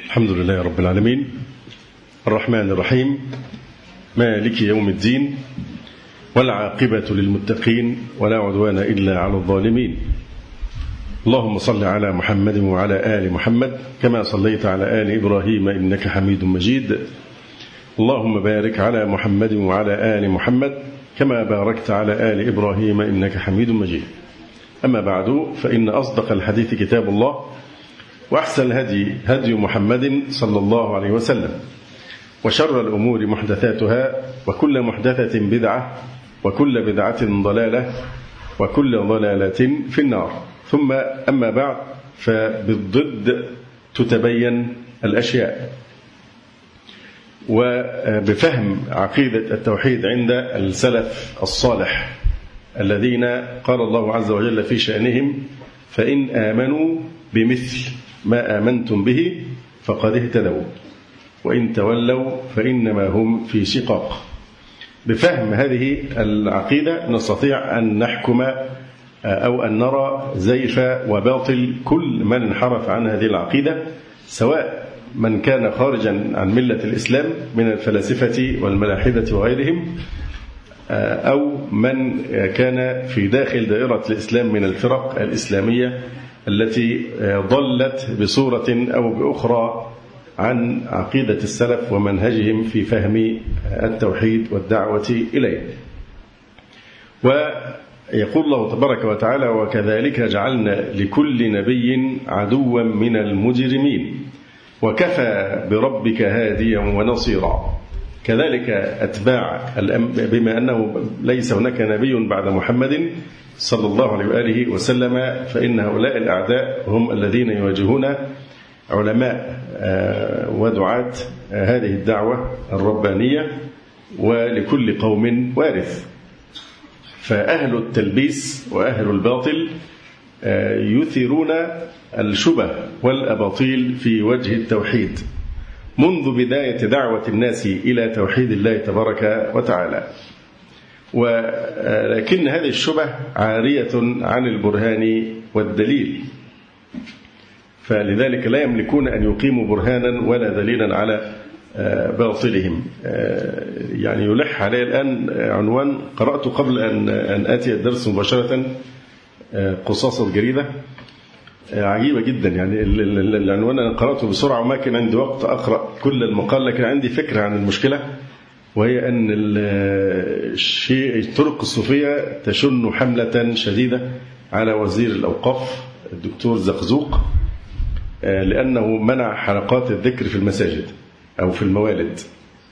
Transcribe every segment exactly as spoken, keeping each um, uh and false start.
الحمد لله رب العالمين الرحمن الرحيم مالك يوم الدين والعاقبة للمتقين ولا عدوان إلا على الظالمين. اللهم صل على محمد وعلى آل محمد كما صليت على آل إبراهيم إنك حميد مجيد. اللهم بارك على محمد وعلى آل محمد كما باركت على آل إبراهيم إنك حميد مجيد. أما بعد، فإن أصدق الحديث كتاب الله، وأحسن الهدي هدي محمد صلى الله عليه وسلم، وشر الأمور محدثاتها، وكل محدثة بدعة، وكل بدعة ضلالة، وكل ضلالة في النار. ثم أما بعد، فبالضد تتبين الأشياء. وبفهم عقيدة التوحيد عند السلف الصالح الذين قال الله عز وجل في شأنهم: فإن آمنوا بمثل ما آمنتم به فقد اهتدوا وإن تولوا فإنما هم في شقاق. بفهم هذه العقيدة نستطيع أن نحكم أو أن نرى زيف وباطل كل من انحرف عن هذه العقيدة، سواء من كان خارجا عن ملة الإسلام من الفلاسفة والملاحدة وغيرهم، أو من كان في داخل دائرة الإسلام من الفرق الإسلامية التي ضلت بصورة أو بأخرى عن عقيدة السلف ومنهجهم في فهم التوحيد والدعوة إليه. ويقول الله تبارك وتعالى: وكذلك جعلنا لكل نبي عدوا من المجرمين وكفى بربك هاديا ونصيرا. كذلك أتباع، بما أنه ليس هناك نبي بعد محمد صلى الله عليه وآله وسلم، فإن هؤلاء الأعداء هم الذين يواجهون علماء ودعاة هذه الدعوة الربانية، ولكل قوم وارث. فأهل التلبيس وأهل الباطل يثيرون الشبه والأباطيل في وجه التوحيد منذ بداية دعوة الناس إلى توحيد الله تبارك وتعالى. ولكن هذه الشبه عارية عن البرهان والدليل، فلذلك لا يملكون أن يقيموا برهانا ولا دليلا على باطلهم. يعني يلح عليه الآن عنوان قرأت قبل أن أن آتي الدرس مباشرة، قصاص الجريدة، عجيبة جدا. يعني العنوان أنا قرأته بسرعة وما كان عندي وقت أقرأ كل المقال، لكن عندي فكرة عن المشكلة، وهي أن الشيء الطرق الصوفية تشن حملة شديدة على وزير الأوقاف الدكتور زقزوق، لأنه منع حلقات الذكر في المساجد أو في الموالد.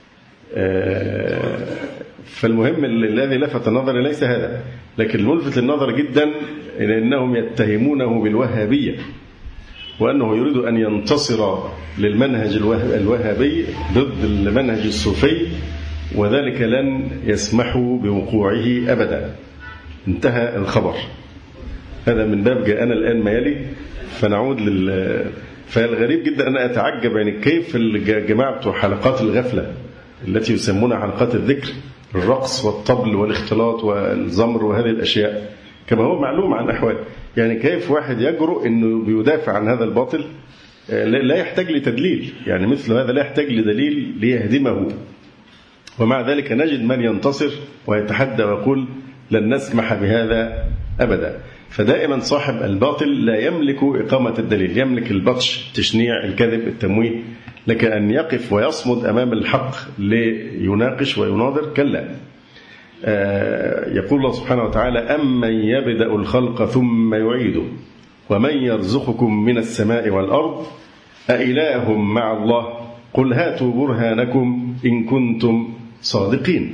فالمهم الذي لفت النظر ليس هذا، لكن الملفت للنظر جدا أنهم يتهمونه بالوهابية، وأنه يريد أن ينتصر للمنهج الوهابي ضد المنهج الصوفي، وذلك لن يسمحوا بوقوعه أبدا. انتهى الخبر. هذا من باب جاءنا الآن ما يلي. فنعود لل فالغريب جدا أنا أتعجب يعني كيف الجماعة بتوع حلقات الغفلة التي يسمونها حلقات الذكر، الرقص والطبل والاختلاط والزمر وهذه الأشياء كما هو معلوم عن أحوال، يعني كيف واحد يجرؤ أنه بيدافع عن هذا الباطل لا يحتاج لتدليل، يعني مثل هذا لا يحتاج لدليل ليهدمه، ومع ذلك نجد من ينتصر ويتحدى ويقول لن نسمح بهذا أبدا. فدائما صاحب الباطل لا يملك إقامة الدليل، يملك البطش، تشنيع، الكذب، التمويه، لكن أن يقف ويصمد أمام الحق ليناقش ويناظر كلا. آه يقول الله سبحانه وتعالى: أمن يبدأ الخلق ثم يعيده ومن يرزقكم من السماء والأرض أإله مع الله قل هاتوا برهانكم إن كنتم صادقين.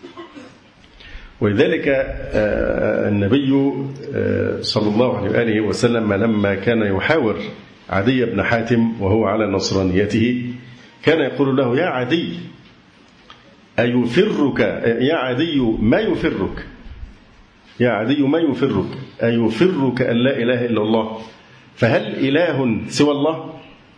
ولذلك النبي صلى الله عليه وآله وسلم لما كان يحاور عدي بن حاتم وهو على نصرانيته كان يقول له: يا عدي أيفرك يا عدي ما يفرك يا عدي ما يفرك أيفرك أن لا إله إلا الله فهل إله سوى الله؟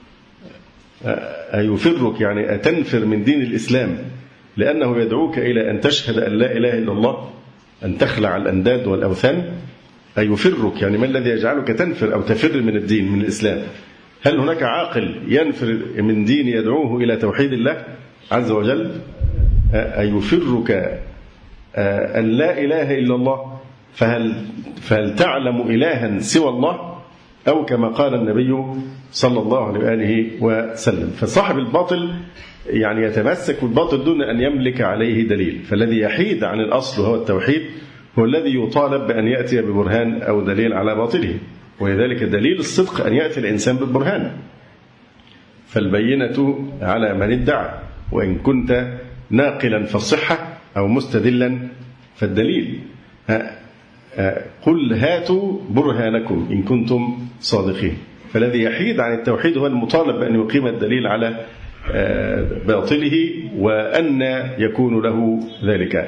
أيفرك يعني أتنفر من دين الإسلام لأنه يدعوك إلى أن تشهد أن لا إله إلا الله، أن تخلع الأنداد والأوثان. أيفرك يعني ما الذي يجعلك تنفر أو تفر من الدين من الإسلام؟ هل هناك عاقل ينفر من دين يدعوه إلى توحيد الله عز وجل؟ أيفرك أن لا إله إلا الله، فهل, فهل تعلم إلها سوى الله؟ أو كما قال النبي صلى الله عليه وآله وسلم. فصاحب الباطل يعني يتمسك بالباطل دون أن يملك عليه دليل، فالذي يحيد عن الأصل وهو التوحيد هو الذي يطالب بأن يأتي ببرهان أو دليل على باطله، ولذلك دليل الصدق أن يأتي الإنسان بالبرهان. فالبينة على من ادعى، وإن كنت ناقلا فالصحة أو مستدلا فالدليل. قل هاتوا برهانكم إن كنتم صادقين. فالذي يحيد عن التوحيد هو المطالب بأن يقيم الدليل على باطله وأن يكون له ذلك.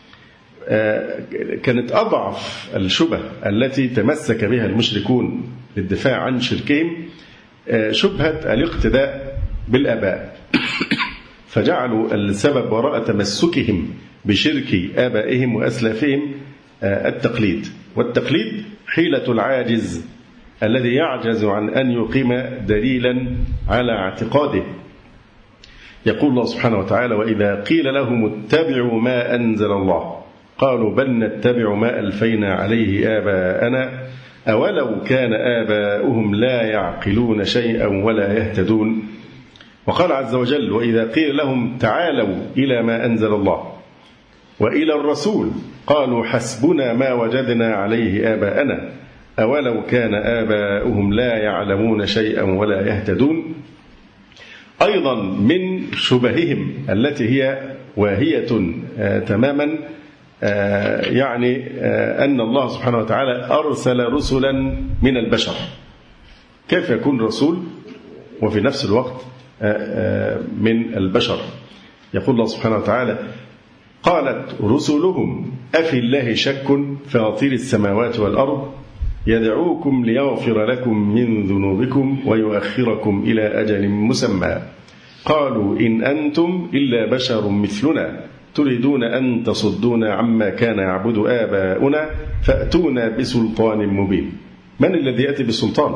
كانت أضعف الشبه التي تمسك بها المشركون للدفاع عن شركهم شبهة الاقتداء بالآباء، فجعلوا السبب وراء تمسكهم بشرك آبائهم وأسلافهم التقليد، والتقليد حيلة العاجز الذي يعجز عن أن يقيم دليلا على اعتقاده. يقول الله سبحانه وتعالى: وإذا قيل لهم اتبعوا ما أنزل الله قالوا بل نتبع ما ألفينا عليه آباءنا أولو كان آباؤهم لا يعقلون شيئا ولا يهتدون. وقال عز وجل: وإذا قيل لهم تعالوا إلى ما أنزل الله وإلى الرسول قالوا حسبنا ما وجدنا عليه آباءنا أولو كان آباؤهم لا يعلمون شيئا ولا يهتدون. أيضا من شبههم التي هي واهية تماما يعني أن الله سبحانه وتعالى أرسل رسلا من البشر. كيف يكون رسول وفي نفس الوقت من البشر؟ يقول الله سبحانه وتعالى: قالت رسلهم أفي الله شك فاطر السماوات والأرض يدعوكم ليغفر لكم من ذنوبكم ويؤخركم إلى أجل مسمى قالوا إن أنتم إلا بشر مثلنا تريدون أن تصدونا عما كان يعبد آباؤنا فأتونا بسلطان مبين. من الذي يأتي بالسلطان؟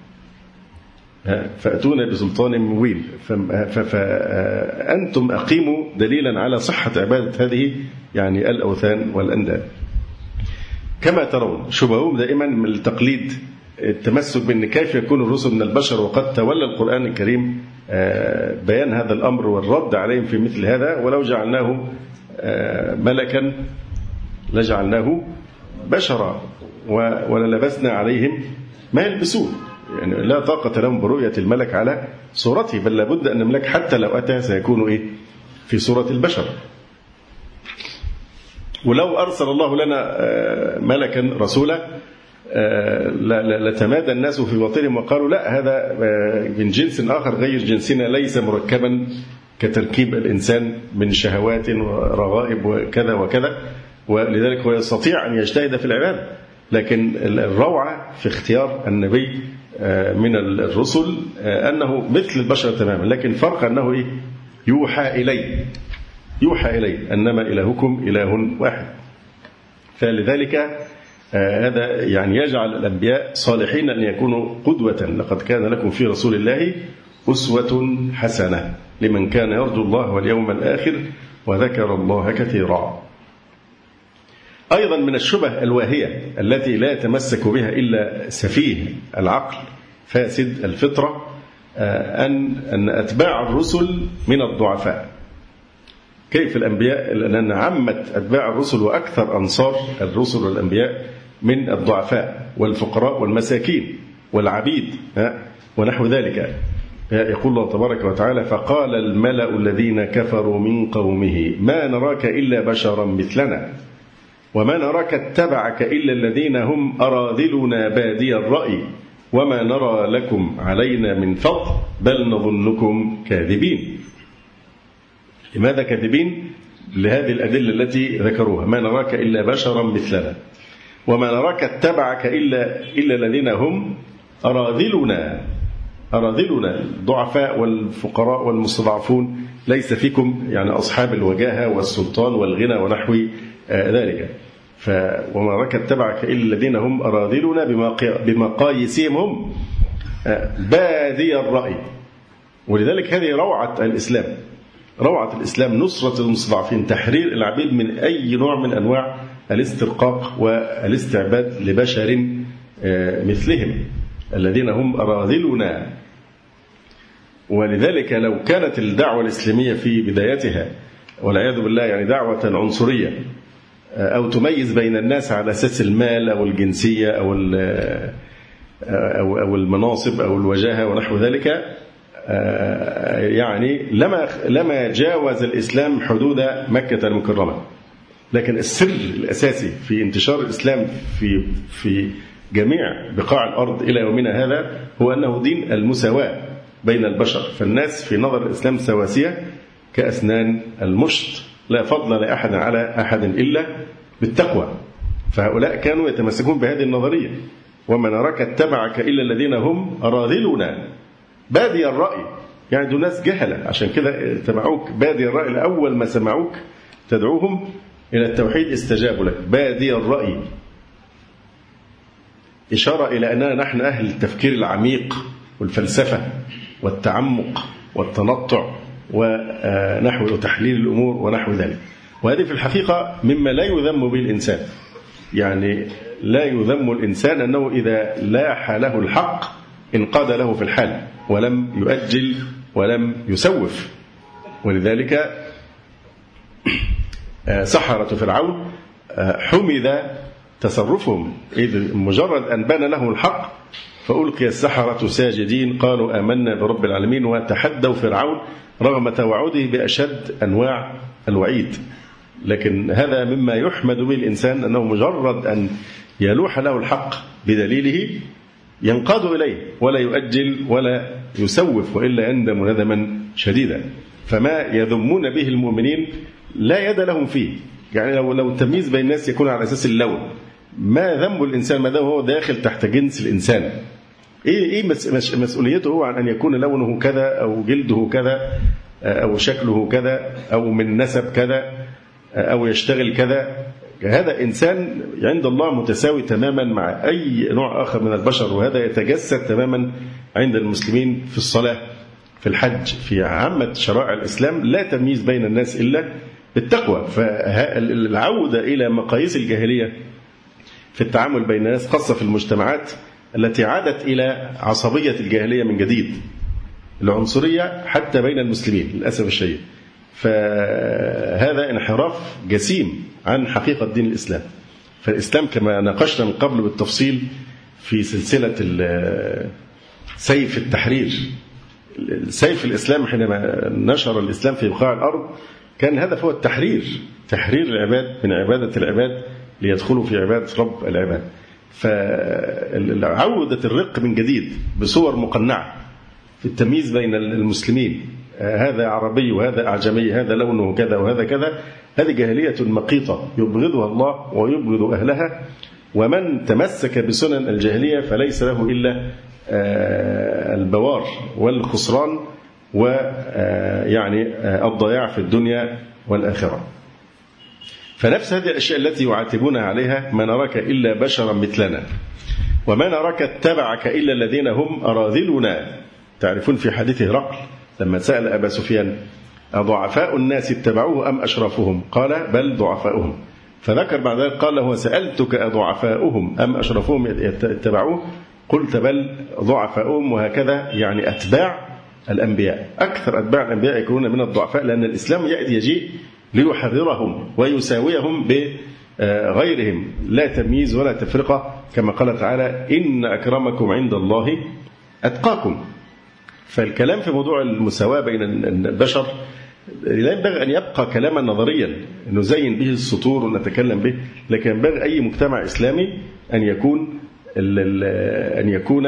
فأتونا بسلطان مبين. فأنتم أقيموا دليلا على صحة عبادة هذه يعني الأوثان والأنداد. كما ترون شبههم دائما من التقليد، التمسك بأن كيف يكون الرسل من البشر، وقد تولى القرآن الكريم بيان هذا الأمر والرد عليهم في مثل هذا. ولو جعلناه ملكا لجعلناه بشرا وللبسنا عليهم ما يلبسون. يعني لا طاقة لهم برؤية الملك على صورته، بل لابد أن الملك حتى لو أتى سيكون إيه في صورة البشر. ولو أرسل الله لنا ملكا رسولا لتمادى الناس في باطلهم وقالوا لا هذا من جنس آخر غير جنسنا ليس مركبا كتركيب الإنسان من شهوات ورغائب وكذا وكذا، ولذلك هو يستطيع أن يجتهد في العبادة. لكن الروعة في اختيار النبي من الرسل أنه مثل البشر تماما، لكن فرق أنه إيه؟ يوحى إليه يوحى إليه أنما إلهكم إله واحد. فلذلك هذا يعني يجعل الأنبياء صالحين أن يكونوا قدوة. لقد كان لكم في رسول الله أسوة حسنة لمن كان يرجو الله واليوم الآخر وذكر الله كثيرا. أيضا من الشبه الواهية التي لا يتمسك بها إلا سفيه العقل فاسد الفطرة أن أن أتباع الرسل من الضعفاء. كيف الأنبياء؟ لأن عامة أتباع الرسل وأكثر أنصار الرسل والأنبياء من الضعفاء والفقراء والمساكين والعبيد ونحو ذلك. يقول الله تبارك وتعالى: فقال الملأ الذين كفروا من قومه ما نراك إلا بشرا مثلنا وما نراك اتبعك إلا الذين هم أراذلنا بادي الرأي وما نرى لكم علينا من فضل بل نظنكم كاذبين. لماذا كاذبين؟ لهذه الأدلة التي ذكروها: ما نراك إلا بشرا مثلنا وما نراك اتبعك إلا إلا الذين هم أراذلنا أراذلنا الضعفاء والفقراء والمستضعفون، ليس فيكم يعني أصحاب الوجاهة والسلطان والغنى ونحو ذلك. ف وما نراك اتبعك إلا الذين هم أراذلنا بمقاييسهم هم بادي الرأي. ولذلك هذه روعة الإسلام، روعة الإسلام نصرة المستضعفين، تحرير العبيد من أي نوع من أنواع الاسترقاق والاستعباد لبشر مثلهم الذين هم أراذلنا. ولذلك لو كانت الدعوة الإسلامية في بدايتها والعياذ بالله يعني دعوة عنصرية أو تميز بين الناس على أساس المال أو الجنسية أو أو المناصب أو الوجاهة ونحو ذلك، يعني لما لما جاوز الإسلام حدود مكة المكرمة. لكن السر الأساسي في انتشار الإسلام في في جميع بقاع الأرض إلى يومنا هذا هو أنه دين المساواة بين البشر، فالناس في نظر الإسلام سواسية كأسنان المشط، لا فضل لأحد على أحد إلا بالتقوى. فهؤلاء كانوا يتمسكون بهذه النظرية، وما نراك اتبعك إلا الذين هم أراذلنا بادي الرأي، يعني دول ناس جهلة عشان كده اتبعوك بادي الرأي. الأول ما سمعوك تدعوهم إلى التوحيد استجابوا لك بادي الرأي، إشارة إلى أننا نحن أهل التفكير العميق والفلسفة والتعمق والتنطع ونحو تحليل الأمور ونحو ذلك. وهذه في الحقيقة مما لا يذم به الإنسان، يعني لا يذم الإنسان أنه إذا لاح له الحق انقاد له في الحال ولم يؤجل ولم يسوف. ولذلك سحرة فرعون حمد تصرفهم، إذ مجرد أن بان لهم الحق فألقي السحرة ساجدين قالوا آمنا برب العالمين، وتحدوا فرعون رغم توعده بأشد أنواع الوعيد. لكن هذا مما يحمد به الإنسان أنه مجرد أن يلوح له الحق بدليله ينقاد إليه ولا يؤجل ولا يسوف، وإلا يندم ندما شديدا. فما يذمون به المؤمنين لا يد لهم فيه، يعني لو لو التمييز بين الناس يكون على أساس اللون، ما ذنب الإنسان ما دام هو داخل تحت جنس الإنسان. إيه إيه مسؤوليته هو عن أن يكون لونه كذا أو جلده كذا أو شكله كذا أو من نسب كذا أو يشتغل كذا؟ هذا إنسان عند الله متساوي تماما مع أي نوع آخر من البشر، وهذا يتجسد تماما عند المسلمين في الصلاة، في الحج، في عامة شرائع الإسلام لا تمييز بين الناس إلا بالتقوى. فالعودة إلى مقاييس الجاهلية في التعامل بين الناس خاصة في المجتمعات التي عادت إلى عصبية الجاهلية من جديد، العنصرية حتى بين المسلمين للأسف الشديد، فهذا انحراف جسيم عن حقيقة دين الإسلام. فالإسلام كما ناقشنا من قبل بالتفصيل في سلسلة سيف التحرير، سيف الإسلام حينما نشر الإسلام في بقاع الأرض كان هدف هو التحرير، تحرير العباد من عبادة العباد ليدخلوا في عبادة رب العباد. فعودة الرق من جديد بصور مقنعة في التمييز بين المسلمين، هذا عربي وهذا أعجمي، هذا لونه كذا وهذا كذا، هذه جاهلية مقيطة يبغضها الله ويبغض أهلها. ومن تمسك بسنن الجاهلية فليس له إلا البوار والخسران ويعني الضياع في الدنيا والآخرة. فنفس هذه الأشياء التي يعاتبونها عليها، ما نراك إلا بشرا مثلنا وما نراك اتبعك إلا الذين هم أراذلنا. تعرفون في حديث هرقل لما سأل أبا سفيان أضعفاء الناس اتبعوه أم أشرفهم؟ قال بل ضعفاؤهم. فذكر بعد ذلك قال له سألتك أضعفاؤهم أم أشرفهم اتبعوه؟ قلت بل ضعفاؤهم. وهكذا يعني أتباع الأنبياء، أكثر أتباع الأنبياء يكونون من الضعفاء، لأن الإسلام يأتي يجيء ليحررهم ويساويهم بغيرهم، لا تمييز ولا تفرقة، كما قال تعالى إن أكرمكم عند الله أتقاكم. فالكلام في موضوع المساواة بين البشر لا ينبغي أن يبقى كلاما نظريا نزين به السطور ونتكلم به، لكن ينبغي أي مجتمع إسلامي أن يكون أن يكون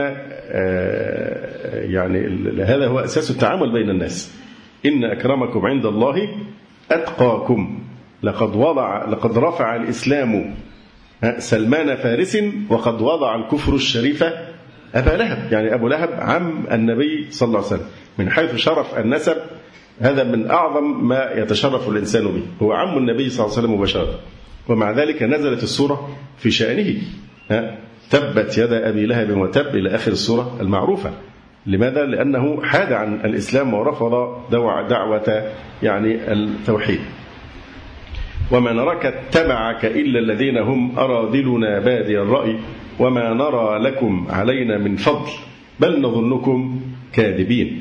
يعني هذا هو أساس التعامل بين الناس. إن أكرمكم عند الله أتقاكم. لقد وضع لقد رفع الإسلام سلمان فارس وقد وضع الكفر الشريف أبا لهب. يعني أبو لهب عم النبي صلى الله عليه وسلم من حيث شرف النسب، هذا من أعظم ما يتشرف الإنسان به، هو عم النبي صلى الله عليه وسلم مباشرة، ومع ذلك نزلت السورة في شأنه، تبت يد أبي لهب وتب إلى آخر السورة المعروفة. لماذا؟ لأنه حاد عن الإسلام ورفض دعوة يعني التوحيد. وما نراك اتبعك إلا الذين هم أراذلنا بادي الرأي وما نرى لكم علينا من فضل بل نظنكم كاذبين.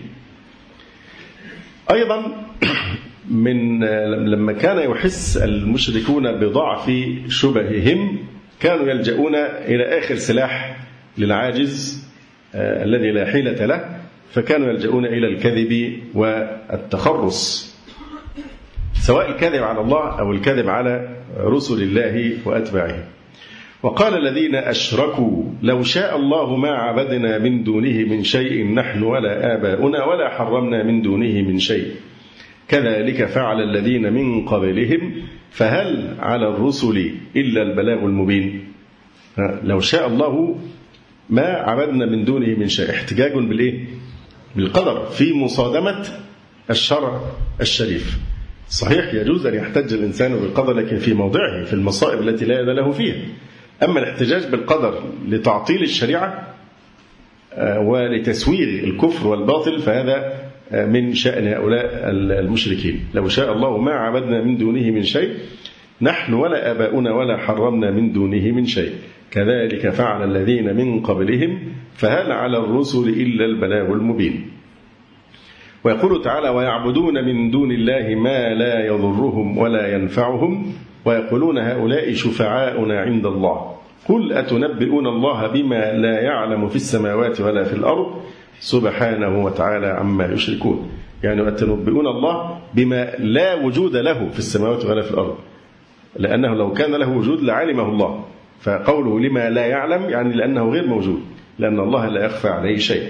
أيضا من لما كان يحس المشركون بضعف شبههم كانوا يلجؤون إلى آخر سلاح للعاجز آه الذي لا حيلة له، فكانوا يلجؤون إلى الكذب والتخرص، سواء الكذب على الله أو الكذب على رسل الله وأتباعه. وقال الذين أشركوا لو شاء الله ما عبدنا من دونه من شيء نحن ولا آباؤنا ولا حرمنا من دونه من شيء كذلك فعل الذين من قبلهم فهل على الرسل إلا البلاغ المبين. لو شاء الله ما عبدنا من دونه من شيء، احتجاج بالإيه؟ بالقدر في مصادمة الشرع الشريف. صحيح يجوز أن يحتج الإنسان بالقدر لكن في موضعه، في المصائب التي لا يد له فيها. أما الاحتجاج بالقدر لتعطيل الشريعة ولتسويغ الكفر والباطل فهذا من شأن هؤلاء المشركين. لو شاء الله ما عبدنا من دونه من شيء نحن ولا آباؤنا ولا حرمنا من دونه من شيء كذلك فعل الذين من قبلهم فهل على الرسل إلا البلاغ المبين. ويقول تعالى ويعبدون من دون الله ما لا يضرهم ولا ينفعهم ويقولون هؤلاء شفعاؤنا عند الله قل أتنبئون الله بما لا يعلم في السماوات ولا في الأرض سبحانه وتعالى عما يشركون. يعني أتنبئون الله بما لا وجود له في السماوات ولا في الأرض، لأنه لو كان له وجود لعلمه الله، فقوله لما لا يعلم يعني لأنه غير موجود، لأن الله لا يخفى عليه شيء.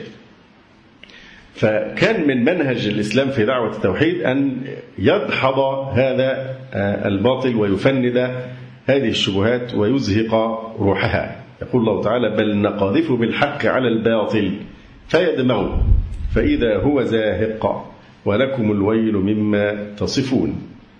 فكان من منهج الإسلام في دعوة التوحيد أن يدحض هذا الباطل ويفند هذه الشبهات ويزهق روحها. يقول الله تعالى بل نقذف بالحق على الباطل فيدمغه فإذا هو زاهق ولكم الويل مما تصفون.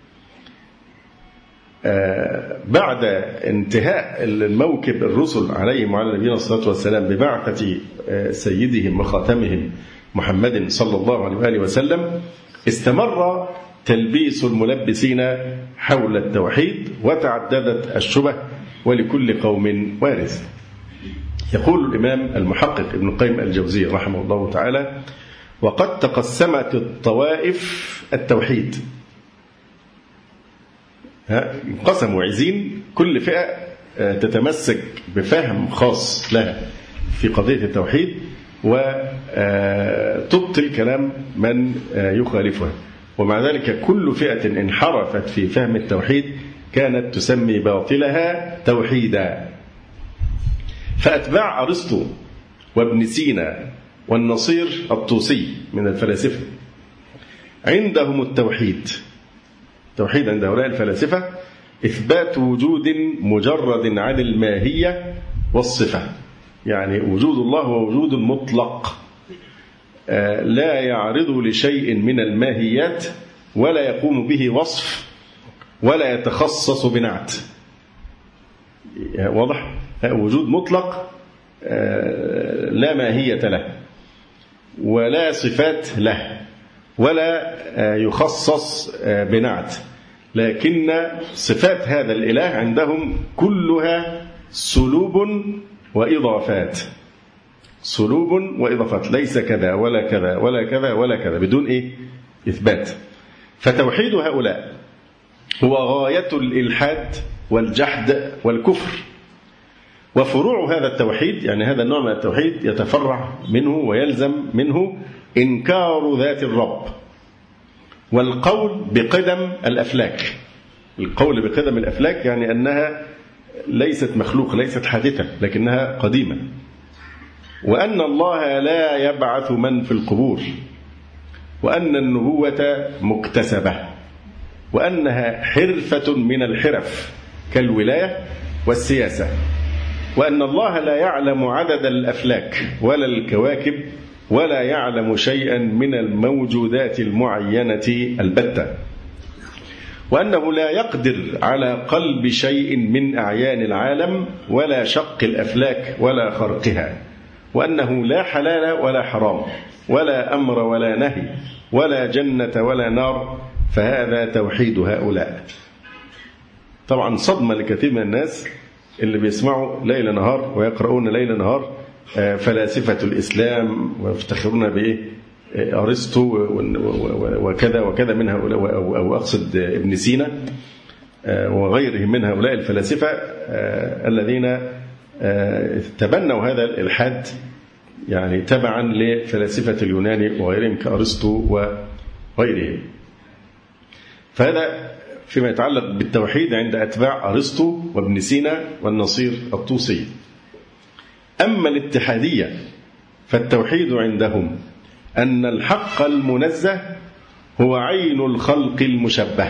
بعد انتهاء الموكب الرسل عليهم وعلى نبينا الصلاة والسلام ببعثة سيدهم وخاتمهم محمد صلى الله عليه وآله وسلم استمر تلبيس الملبسين حول التوحيد وتعددت الشبه ولكل قوم وارث. يقول الإمام المحقق ابن القيم الجوزي رحمه الله تعالى وقد تقسمت الطوائف التوحيد، انقسموا عايزين كل فئة تتمسك بفهم خاص لها في قضية التوحيد وتبطل كلام من يخالفها، ومع ذلك كل فئة انحرفت في فهم التوحيد كانت تسمي باطلها توحيدا. فأتباع أرسطو وابن سينا والنصير الطوسي من الفلاسفة عندهم التوحيد توحيد عند هؤلاء الفلاسفة إثبات وجود مجرد عن الماهية والصفة، يعني وجود الله هو وجود مطلق لا يعرض لشيء من الماهيات ولا يقوم به وصف ولا يتخصص بنعت. واضح؟ وجود مطلق لا ماهية له ولا صفات له ولا يخصص بنعت، لكن صفات هذا الإله عندهم كلها سلوب وإضافات، سلوب وإضافات، ليس كذا ولا كذا ولا كذا ولا كذا بدون إيه؟ إثبات. فتوحيد هؤلاء هو غاية الإلحاد والجحد والكفر، وفروع هذا التوحيد يعني هذا النوع من التوحيد يتفرع منه ويلزم منه إنكار ذات الرب والقول بقدم الأفلاك. القول بقدم الأفلاك يعني أنها ليست مخلوقة ليست حادثة لكنها قديمة، وأن الله لا يبعث من في القبور، وأن النبوة مكتسبة، وأنها حرفة من الحرف كالولاية والسياسة، وأن الله لا يعلم عدد الأفلاك ولا الكواكب ولا يعلم شيئا من الموجودات المعينة البتة، وأنه لا يقدر على قلب شيء من أعيان العالم ولا شق الأفلاك ولا خرقها، وأنه لا حلال ولا حرام ولا أمر ولا نهي ولا جنة ولا نار، فهذا توحيد هؤلاء. طبعا صدمة لكثير من الناس اللي بيسمعوا ليل نهار ويقرؤون ليل نهار فلاسفة الإسلام ويفتخرون بإيه أرسطو وكذا وكذا من هؤلاء، أو أقصد ابن سينا وغيرهم من هؤلاء الفلاسفة الذين تبنوا هذا الإلحاد يعني تبعا لفلاسفة اليونان وغيرهم كأرسطو وغيرهم. فهذا فيما يتعلق بالتوحيد عند أتباع أرسطو وابن سينا والنصير الطوسي. أما الاتحادية فالتوحيد عندهم أن الحق المنزه هو عين الخلق المشبه،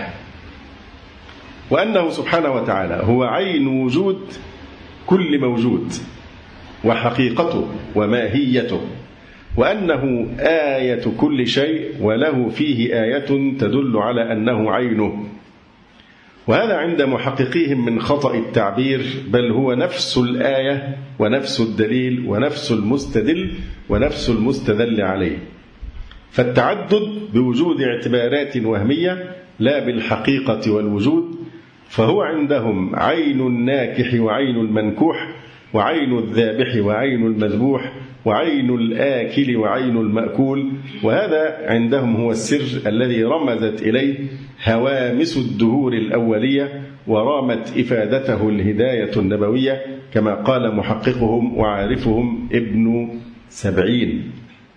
وأنه سبحانه وتعالى هو عين وجود كل موجود وحقيقته وماهيته، وأنه آية كل شيء وله فيه آية تدل على أنه عينه. وهذا عند محققيهم من خطأ التعبير، بل هو نفس الآية ونفس الدليل ونفس المستدل ونفس المستدل عليه. فالتعدد بوجود اعتبارات وهمية لا بالحقيقة والوجود، فهو عندهم عين الناكح وعين المنكوح وعين الذابح وعين المذبوح وعين الآكل وعين المأكول. وهذا عندهم هو السر الذي رمزت إليه هوامس الدهور الأولية ورامت إفادته الهداية النبوية، كما قال محققهم وعارفهم ابن سبعين.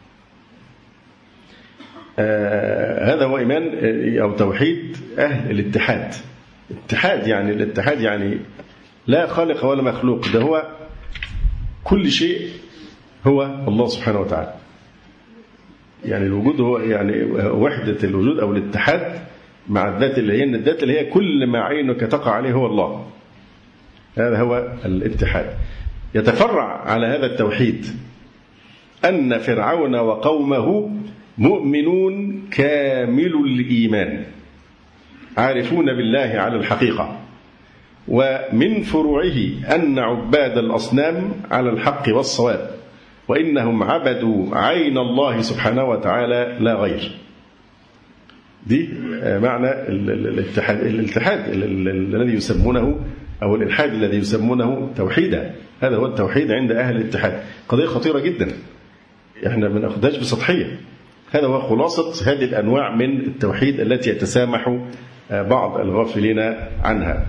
آه هذا هو إيمان أو توحيد أهل الاتحاد. اتحاد يعني الاتحاد يعني لا خالق ولا مخلوق، ده هو كل شيء هو الله سبحانه وتعالى. يعني الوجود هو يعني وحدة الوجود أو الاتحاد مع الذات اللي هي الذات اللي هي كل ما عينك تقع عليه هو الله. هذا هو الاتحاد. يتفرع على هذا التوحيد أن فرعون وقومه مؤمنون كامل الإيمان عارفون بالله على الحقيقة، ومن فروعه أن عباد الأصنام على الحق والصواب، وإنهم عبدوا عين الله سبحانه وتعالى لا غير. دي معنى الاتحاد, الاتحاد الذي يسمونه أو الإلحاد الذي يسمونه توحيدا. هذا هو التوحيد عند أهل الاتحاد. قضية خطيرة جدا، احنا ما ناخدهاش بسطحية. هذا هو خلاصة هذه الأنواع من التوحيد التي يتسامح بعض الغافلين عنها.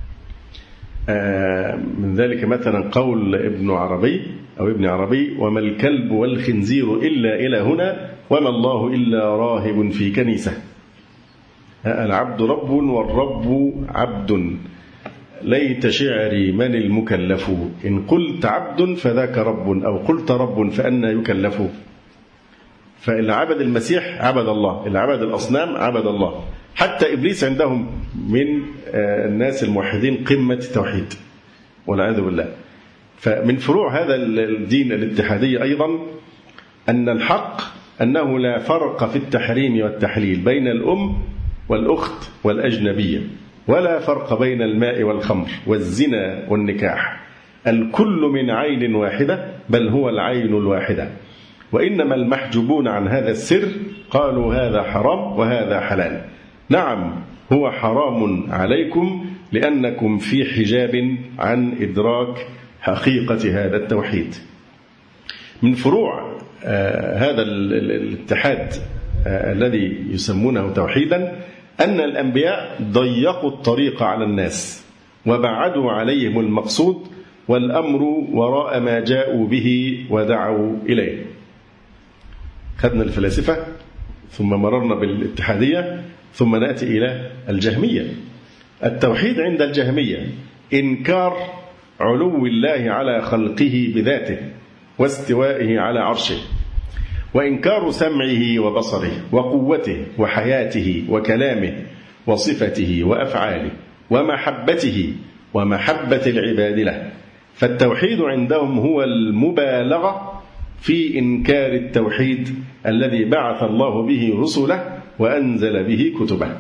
من ذلك مثلا قول ابن عربي أو ابن عربي: وما الكلب والخنزير إلا إلى هنا وما الله إلا راهب في كنيسة. العبد رب والرب عبد، ليت شعري من المكلف، إن قلت عبد فذاك رب أو قلت رب فأنا يكلف. فاللي عبد المسيح عبد الله، اللي عبد الأصنام عبد الله. حتى إبليس عندهم من الناس الموحدين قمة التوحيد والعياذ بالله. فمن فروع هذا الدين الاتحادي أيضا أن الحق أنه لا فرق في التحريم والتحليل بين الأم والأخت والأجنبية، ولا فرق بين الماء والخمر والزنا والنكاح، الكل من عين واحدة، بل هو العين الواحدة. وإنما المحجوبون عن هذا السر قالوا هذا حرام وهذا حلال. نعم هو حرام عليكم لأنكم في حجاب عن إدراك حقيقة هذا التوحيد. من فروع آه هذا الاتحاد آه الذي يسمونه توحيدا أن الأنبياء ضيقوا الطريق على الناس وبعدوا عليهم المقصود، والأمر وراء ما جاءوا به ودعوا إليه. خدنا الفلاسفة ثم مررنا بالاتحادية ثم نأتي إلى الجهمية. التوحيد عند الجهمية إنكار علو الله على خلقه بذاته واستوائه على عرشه، وإنكار سمعه وبصره وقوته وحياته وكلامه وصفته وأفعاله ومحبته ومحبة العباد له. فالتوحيد عندهم هو المبالغة في إنكار التوحيد الذي بعث الله به رسله وأنزل به كتبه.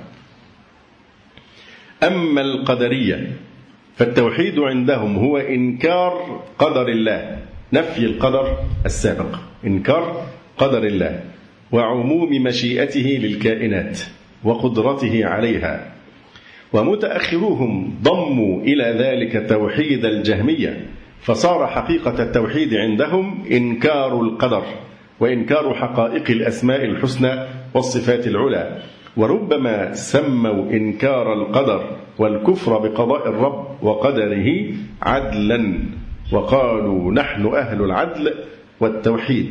أما القدرية فالتوحيد عندهم هو إنكار قدر الله نفي القدر السابق، إنكار قدر الله وعموم مشيئته للكائنات وقدرته عليها. ومتأخروهم ضموا إلى ذلك توحيد الجهمية، فصار حقيقة التوحيد عندهم إنكار القدر وإنكار حقائق الأسماء الحسنى والصفات العلى. وربما سموا إنكار القدر والكفر بقضاء الرب وقدره عدلا، وقالوا نحن أهل العدل والتوحيد.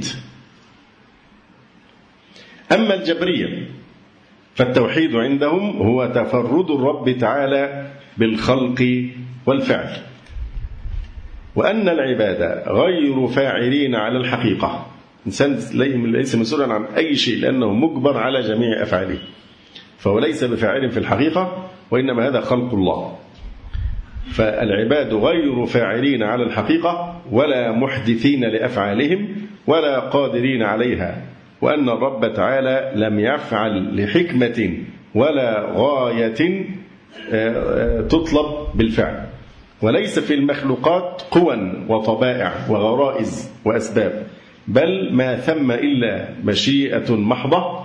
أما الجبرية فالتوحيد عندهم هو تفرد الرب تعالى بالخلق والفعل، وأن العباد غير فاعلين على الحقيقة، إنسان ليس مسؤولا عن أي شيء لأنه مجبر على جميع أفعاله، فهو ليس بفاعل في الحقيقة، وإنما هذا خلق الله. فالعباد غير فاعلين على الحقيقة ولا محدثين لأفعالهم ولا قادرين عليها، وأن الرب تعالى لم يفعل لحكمة ولا غاية تطلب بالفعل، وليس في المخلوقات قوى وطبائع وغرائز وأسباب، بل ما ثم إلا مشيئة محضة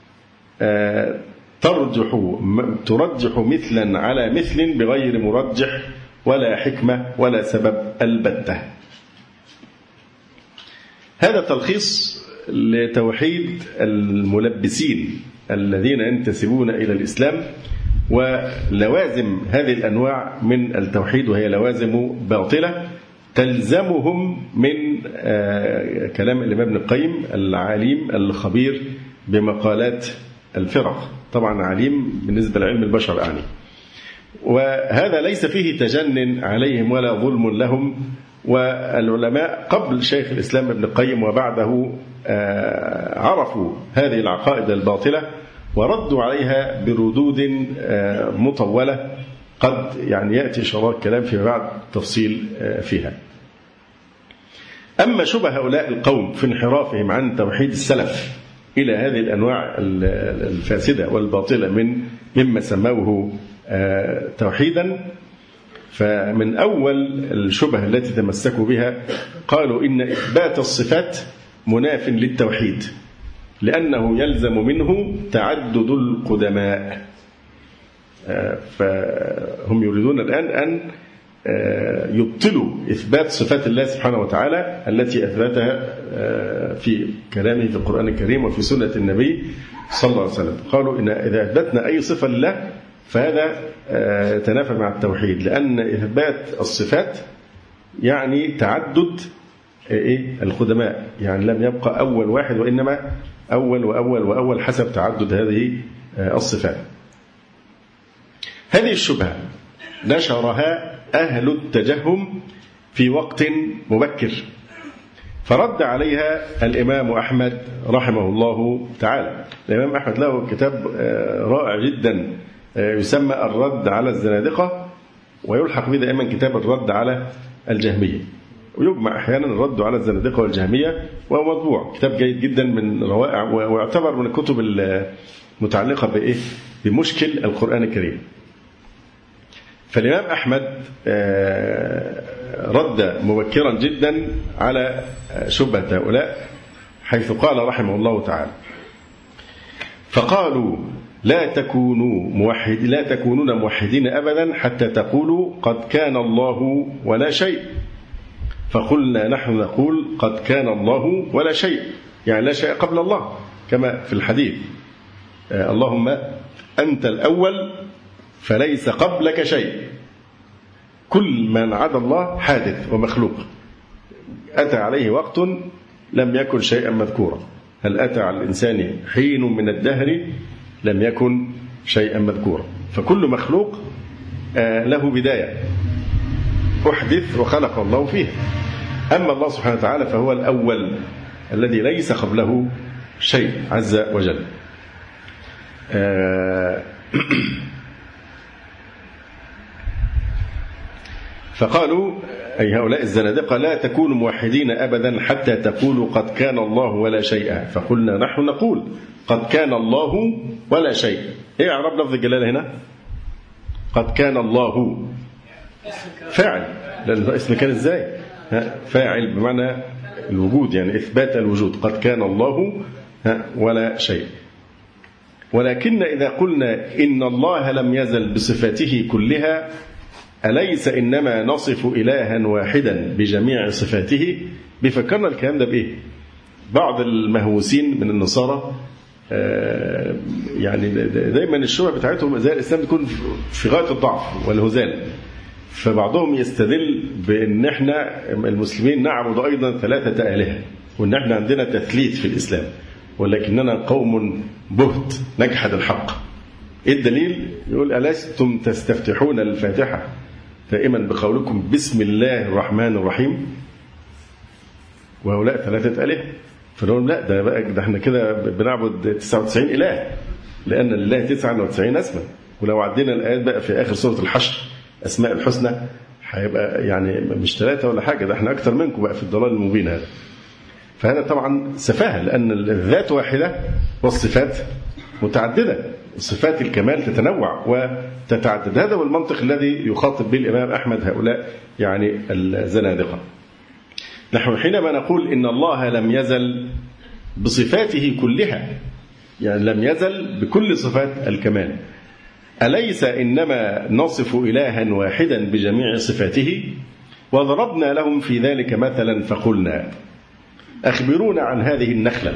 ترجح ترجح مثلا على مثل بغير مرجح ولا حكمة ولا سبب البتة. هذا تلخيص لتوحيد الملبسين الذين ينتسبون إلى الإسلام ولوازم هذه الأنواع من التوحيد، وهي لوازم باطلة تلزمهم من كلام الإمام ابن القيم العليم الخبير بمقالات الفرق، طبعا عليم بالنسبة لعلم البشر يعني، وهذا ليس فيه تجنن عليهم ولا ظلم لهم. والعلماء قبل شيخ الإسلام ابن القيم وبعده عرفوا هذه العقائد الباطلة وردوا عليها بردود مطولة قد يعني يأتي شراء الكلام في بعض تفصيل فيها. أما شبه هؤلاء القوم في انحرافهم عن توحيد السلف إلى هذه الأنواع الفاسدة والباطلة من مما سموه توحيدا، فمن أول الشبه التي تمسكوا بها قالوا إن إثبات الصفات مناف للتوحيد لأنه يلزم منه تعدد القدماء. فهم يريدون الآن أن يبطلوا إثبات صفات الله سبحانه وتعالى التي أثبتها في كلامه في القرآن الكريم وفي سنة النبي صلى الله عليه وسلم. قالوا إن إذا أثبتنا أي صفة لله فهذا تنافى مع التوحيد، لأن إثبات الصفات يعني تعدد القدماء، يعني لم يبقى أول واحد وإنما أول وأول وأول حسب تعدد هذه الصفات. هذه الشبهة نشرها أهل التجهم في وقت مبكر، فرد عليها الإمام أحمد رحمه الله تعالى. الإمام أحمد له كتاب رائع جدا يسمى الرد على الزنادقة، ويلحق به دائما كتاب الرد على الجهمية، ويجمع أحيانا الرد على الزنادقة والجهمية، وهو مطبوع كتاب جيد جدا من روائع، ويعتبر من الكتب المتعلقة بإيه بمشكل القرآن الكريم. فالإمام أحمد رد مبكرا جدا على شبهة هؤلاء، حيث قال رحمه الله تعالى: فقالوا لا تكونوا موحد لا تكونون موحدين أبدا حتى تقولوا قد كان الله ولا شيء، فقلنا نحن نقول قد كان الله ولا شيء، يعني لا شيء قبل الله، كما في الحديث: اللهم أنت الأول فليس قبلك شيء، كل من عدا الله حادث ومخلوق، أتى عليه وقت لم يكن شيئا مذكورا. هل أتى على الإنسان حين من الدهر لم يكن شيئا مذكورا؟ فكل مخلوق له بداية أحدث وخلق الله فيها. أما الله سبحانه وتعالى فهو الأول الذي ليس قبله شيء عز وجل. فقالوا أي هؤلاء الزنادقة: لا تكونوا موحدين أبدا حتى تقولوا قد كان الله ولا شيء، فقلنا نحن نقول قد كان الله ولا شيء. إيه إعراب لفظ الجلالة هنا؟ قد كان الله فعل، لأن اسم كان إزاي؟ فاعل بمعنى الوجود، يعني إثبات الوجود، قد كان الله ولا شيء. ولكن إذا قلنا إن الله لم يزل بصفاته كلها أليس إنما نصف إلها واحدا بجميع صفاته؟ بيفكرنا الكلام ده بإيه؟ بعض المهووسين من النصارى يعني دايما الشبهة بتاعتهم زي الإسلام تكون في غاية الضعف والهزال، فبعضهم يستدل بأن احنا المسلمين نعبد أيضا ثلاثة آلهة، وأن احنا عندنا تثليث في الإسلام، ولكننا قوم بهت نجحد الحق. إيه الدليل؟ يقول ألستم تستفتحون الفاتحة دائما بقولكم بسم الله الرحمن الرحيم وهؤلاء ثلاثة آلهة؟ فنقول لا، ده بقى ده احنا كده بنعبد تسعة وتسعين إله، لأن لله تسعة وتسعين اسما، ولو عدينا الآيات بقى في آخر سورة الحشر أسماء الحسنى هيبقى يعني مش ثلاثة ولا حاجة، ده احنا أكتر منكم بقى في الضلال المبين هذا. فهذا طبعا سفاهة، لأن الذات واحدة والصفات متعددة، صفات الكمال تتنوع وتتعدد. هذا هو المنطق الذي يخاطب به الإمام أحمد هؤلاء يعني الزنادقة. نحن حينما نقول إن الله لم يزل بصفاته كلها، يعني لم يزل بكل صفات الكمال، أليس إنما نصف إلها واحدا بجميع صفاته؟ وضربنا لهم في ذلك مثلا فقلنا أخبرونا عن هذه النخلة،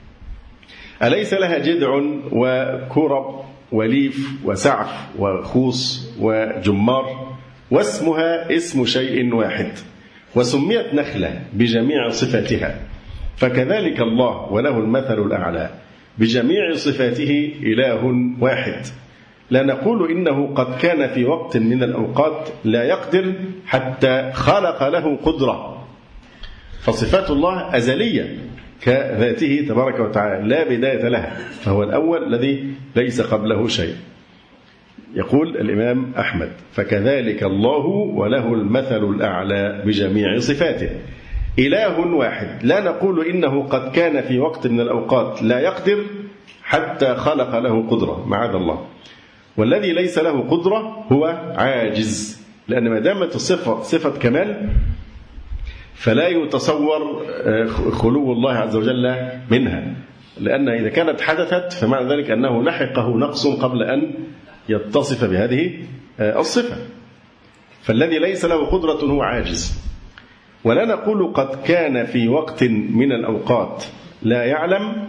أليس لها جذع وكرب وليف وسعف وخوص وجمار، واسمها اسم شيء واحد، وسميت نخلة بجميع صفاتها، فكذلك الله وله المثل الأعلى بجميع صفاته إله واحد، لا نقول إنه قد كان في وقت من الأوقات لا يقدر حتى خلق له قدرة، فصفات الله أزلية كذاته تبارك وتعالى لا بداية لها، فهو الأول الذي ليس قبله شيء. يقول الإمام أحمد فكذلك الله وله المثل الأعلى بجميع صفاته إله واحد، لا نقول إنه قد كان في وقت من الأوقات لا يقدر حتى خلق له قدرة، معاذ الله. والذي ليس له قدرة هو عاجز، لأن ما دامت الصفة صفة كمال فلا يتصور خلو الله عز وجل منها، لأن إذا كانت حدثت فمعنى ذلك أنه لحقه نقص قبل أن يتصف بهذه الصفة، فالذي ليس له قدرة هو عاجز. ولا نقول قد كان في وقت من الأوقات لا يعلم،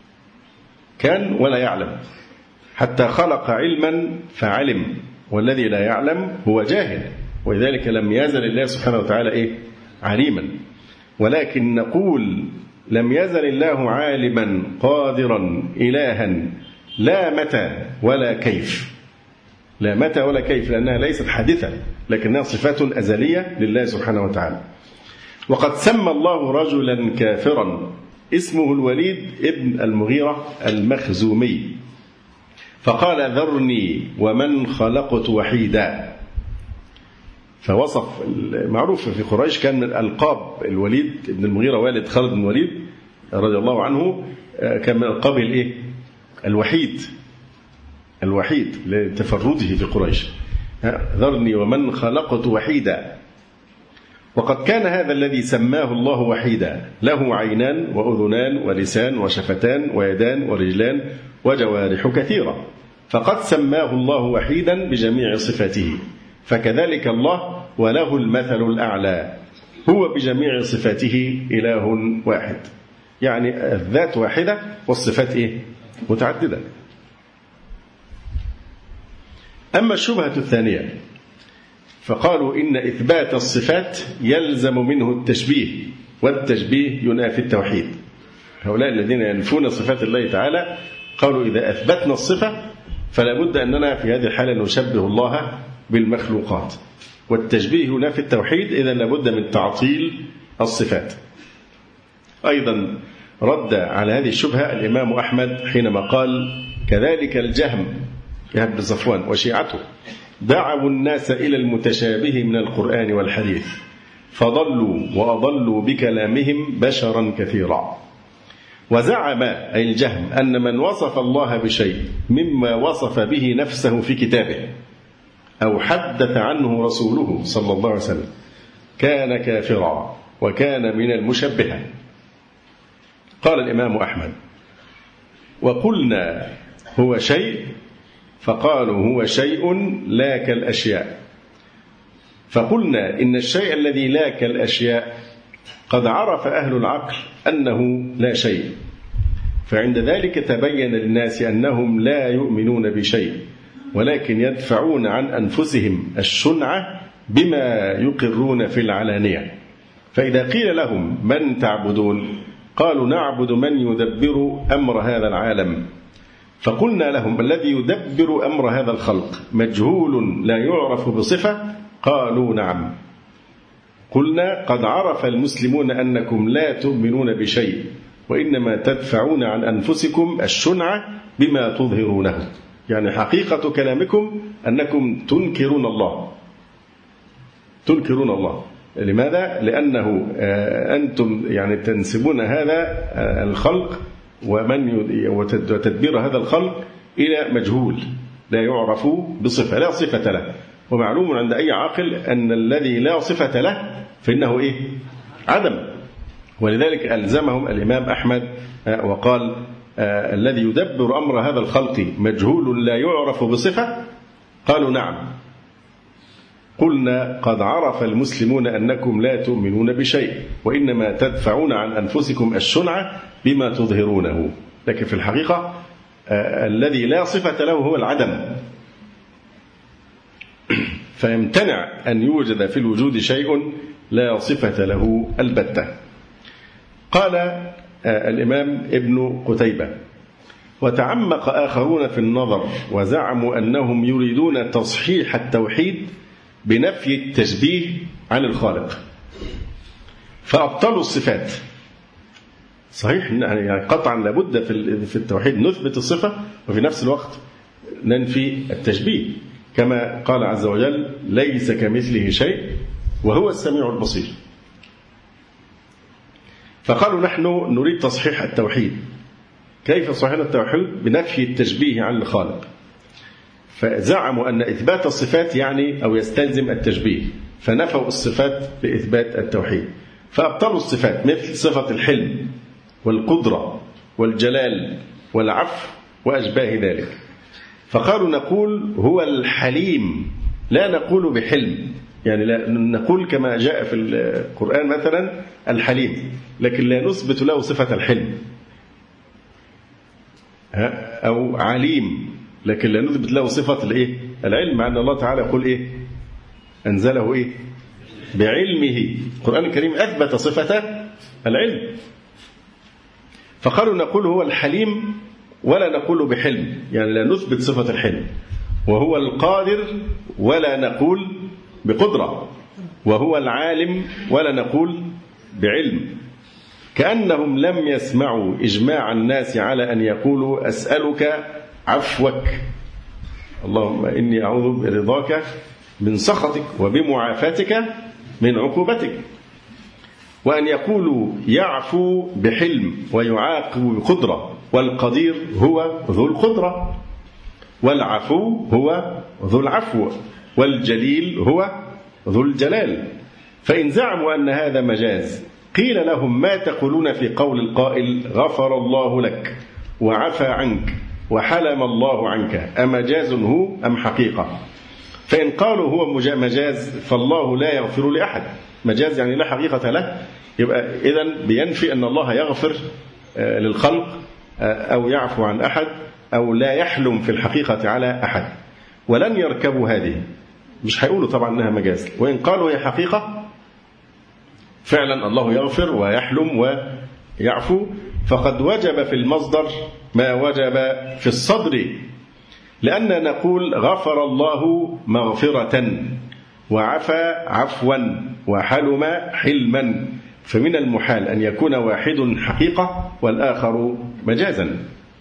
كان ولا يعلم حتى خلق علما فعلم، والذي لا يعلم هو جاهل، ولذلك لم يزل الله سبحانه وتعالى إيه؟ عليما. ولكن نقول لم يزل الله عالما قادرا إلها لا متى ولا كيف، لا متى ولا كيف، لأنها ليست حادثة لكنها صفات أزلية لله سبحانه وتعالى. وقد سمى الله رجلا كافرا اسمه الوليد ابن المغيرة المخزومي، فقال ذرني ومن خلقت وحيدا، فوصف معروف في قريش كان من ألقاب الوليد ابن المغيرة والد خالد بن الوليد رضي الله عنه، كان من ألقاب الإيه؟ الوحيد، الوحيد لتفرده في قريش، ذرني ومن خلقت وحيدا. وقد كان هذا الذي سماه الله وحيدا له عينان وأذنان ولسان وشفتان ويدان ورجلان وجوارح كثيرة، فقد سماه الله وحيدا بجميع صفاته، فكذلك الله وله المثل الأعلى، هو بجميع صفاته إله واحد، يعني الذات واحدة والصفات إيه؟ متعددة. أما الشبهة الثانية فقالوا إن إثبات الصفات يلزم منه التشبيه، والتشبيه ينافي التوحيد. هؤلاء الذين ينفون صفات الله تعالى قالوا إذا أثبتنا الصفة فلا بد أننا في هذه الحالة نشبه الله بالمخلوقات، والتشبيه ينافي التوحيد، إذا لابد من تعطيل الصفات. أيضا رد على هذه الشبهة الإمام أحمد حينما قال كذلك الجهم يهب بن صفوان وشيعته دعوا الناس إلى المتشابه من القرآن والحديث فضلوا وأضلوا بكلامهم بشرا كثيرا. وزعم أي الجهم أن من وصف الله بشيء مما وصف به نفسه في كتابه أو حدث عنه رسوله صلى الله عليه وسلم كان كافرا وكان من المشبهة. قال الإمام أحمد: وقلنا هو شيء، فقالوا هو شيء لا كالأشياء. فقلنا إن الشيء الذي لا كالأشياء قد عرف أهل العقل أنه لا شيء، فعند ذلك تبين للناس أنهم لا يؤمنون بشيء، ولكن يدفعون عن أنفسهم الشنعة بما يقرون في العلانية. فإذا قيل لهم من تعبدون؟ قالوا نعبد من يدبر أمر هذا العالم. فقلنا لهم الذي يدبر أمر هذا الخلق مجهول لا يعرف بصفة؟ قالوا نعم. قلنا قد عرف المسلمون أنكم لا تؤمنون بشيء، وإنما تدفعون عن أنفسكم الشنعة بما تظهرونه. يعني حقيقة كلامكم أنكم تنكرون الله، تنكرون الله. لماذا؟ لأنه أنتم يعني تنسبون هذا الخلق ومن وتدبير هذا الخلق إلى مجهول لا يعرف بصفة، لا صفة له. ومعلوم عند أي عاقل أن الذي لا صفة له فإنه إيه؟ عدم. ولذلك ألزمهم الإمام أحمد وقال آه الذي يدبر أمر هذا الخلق مجهول لا يعرف بصفة؟ قالوا نعم. قلنا قد عرف المسلمون أنكم لا تؤمنون بشيء، وإنما تدفعون عن أنفسكم الشنعة بما تظهرونه. لكن في الحقيقة آه الذي لا صفة له هو العدم، فيمتنع أن يوجد في الوجود شيء لا صفة له البتة. قال آه الإمام ابن قتيبة: وتعمق آخرون في النظر وزعموا أنهم يريدون تصحيح التوحيد بنفي التشبيه عن الخالق، فأبطلوا الصفات. صحيح يعني قطعا لابد في التوحيد نثبت الصفة وفي نفس الوقت ننفي التشبيه، كما قال عز وجل: ليس كمثله شيء وهو السميع البصير. فقالوا نحن نريد تصحيح التوحيد. كيف صحيح التوحيد؟ بنفي التشبيه عن الخالق. فزعموا أن إثبات الصفات يعني أو يستلزم التشبيه، فنفوا الصفات بإثبات التوحيد. فأبطلوا الصفات مثل صفة الحلم والقدرة والجلال والعفو وأشباه ذلك. فقالوا نقول هو الحليم، لا نقول بحلم، يعني لا نقول كما جاء في القرآن مثلا الحليم، لكن لا نثبت له صفة الحلم. أو عليم، لكن لا نثبت له صفة الإيه؟ العلم، مع أن الله تعالى يقول إيه؟ أنزله إيه؟ بعلمه. القرآن الكريم أثبت صفة العلم. فقالوا نقول هو الحليم ولا نقول بحلم، يعني لا نثبت صفة الحلم. وهو القادر ولا نقول بقدرة. وهو العالم ولا نقول بعلم. كأنهم لم يسمعوا إجماع الناس على أن يقولوا أسألك عفوك، اللهم إني أعوذ برضاك من سخطك وبمعافاتك من عقوبتك، وأن يقولوا يعفو بحلم ويعاقب بقدرة، والقدير هو ذو القدرة، والعفو هو ذو العفو، والجليل هو ذو الجلال. فإن زعموا أن هذا مجاز قيل لهم ما تقولون في قول القائل غفر الله لك وعفى عنك وحلم الله عنك، أمجاز هو أم حقيقة؟ فإن قالوا هو مجاز فالله لا يغفر لأحد. مجاز يعني لا حقيقة له، يبقى إذن بينفي أن الله يغفر للخلق أو يعفو عن أحد أو لا يحلم في الحقيقة على أحد. ولن يركبوا هذه، مش هيقولوا طبعا أنها مجاز. وإن قالوا هي حقيقة فعلا الله يغفر ويحلم ويعفو، فقد وجب في المصدر ما وجب في الصدر، لأن نقول غفر الله مغفرة وعفى عفوا وحلم حلما، فمن المحال أن يكون واحد حقيقة والآخر مجازا.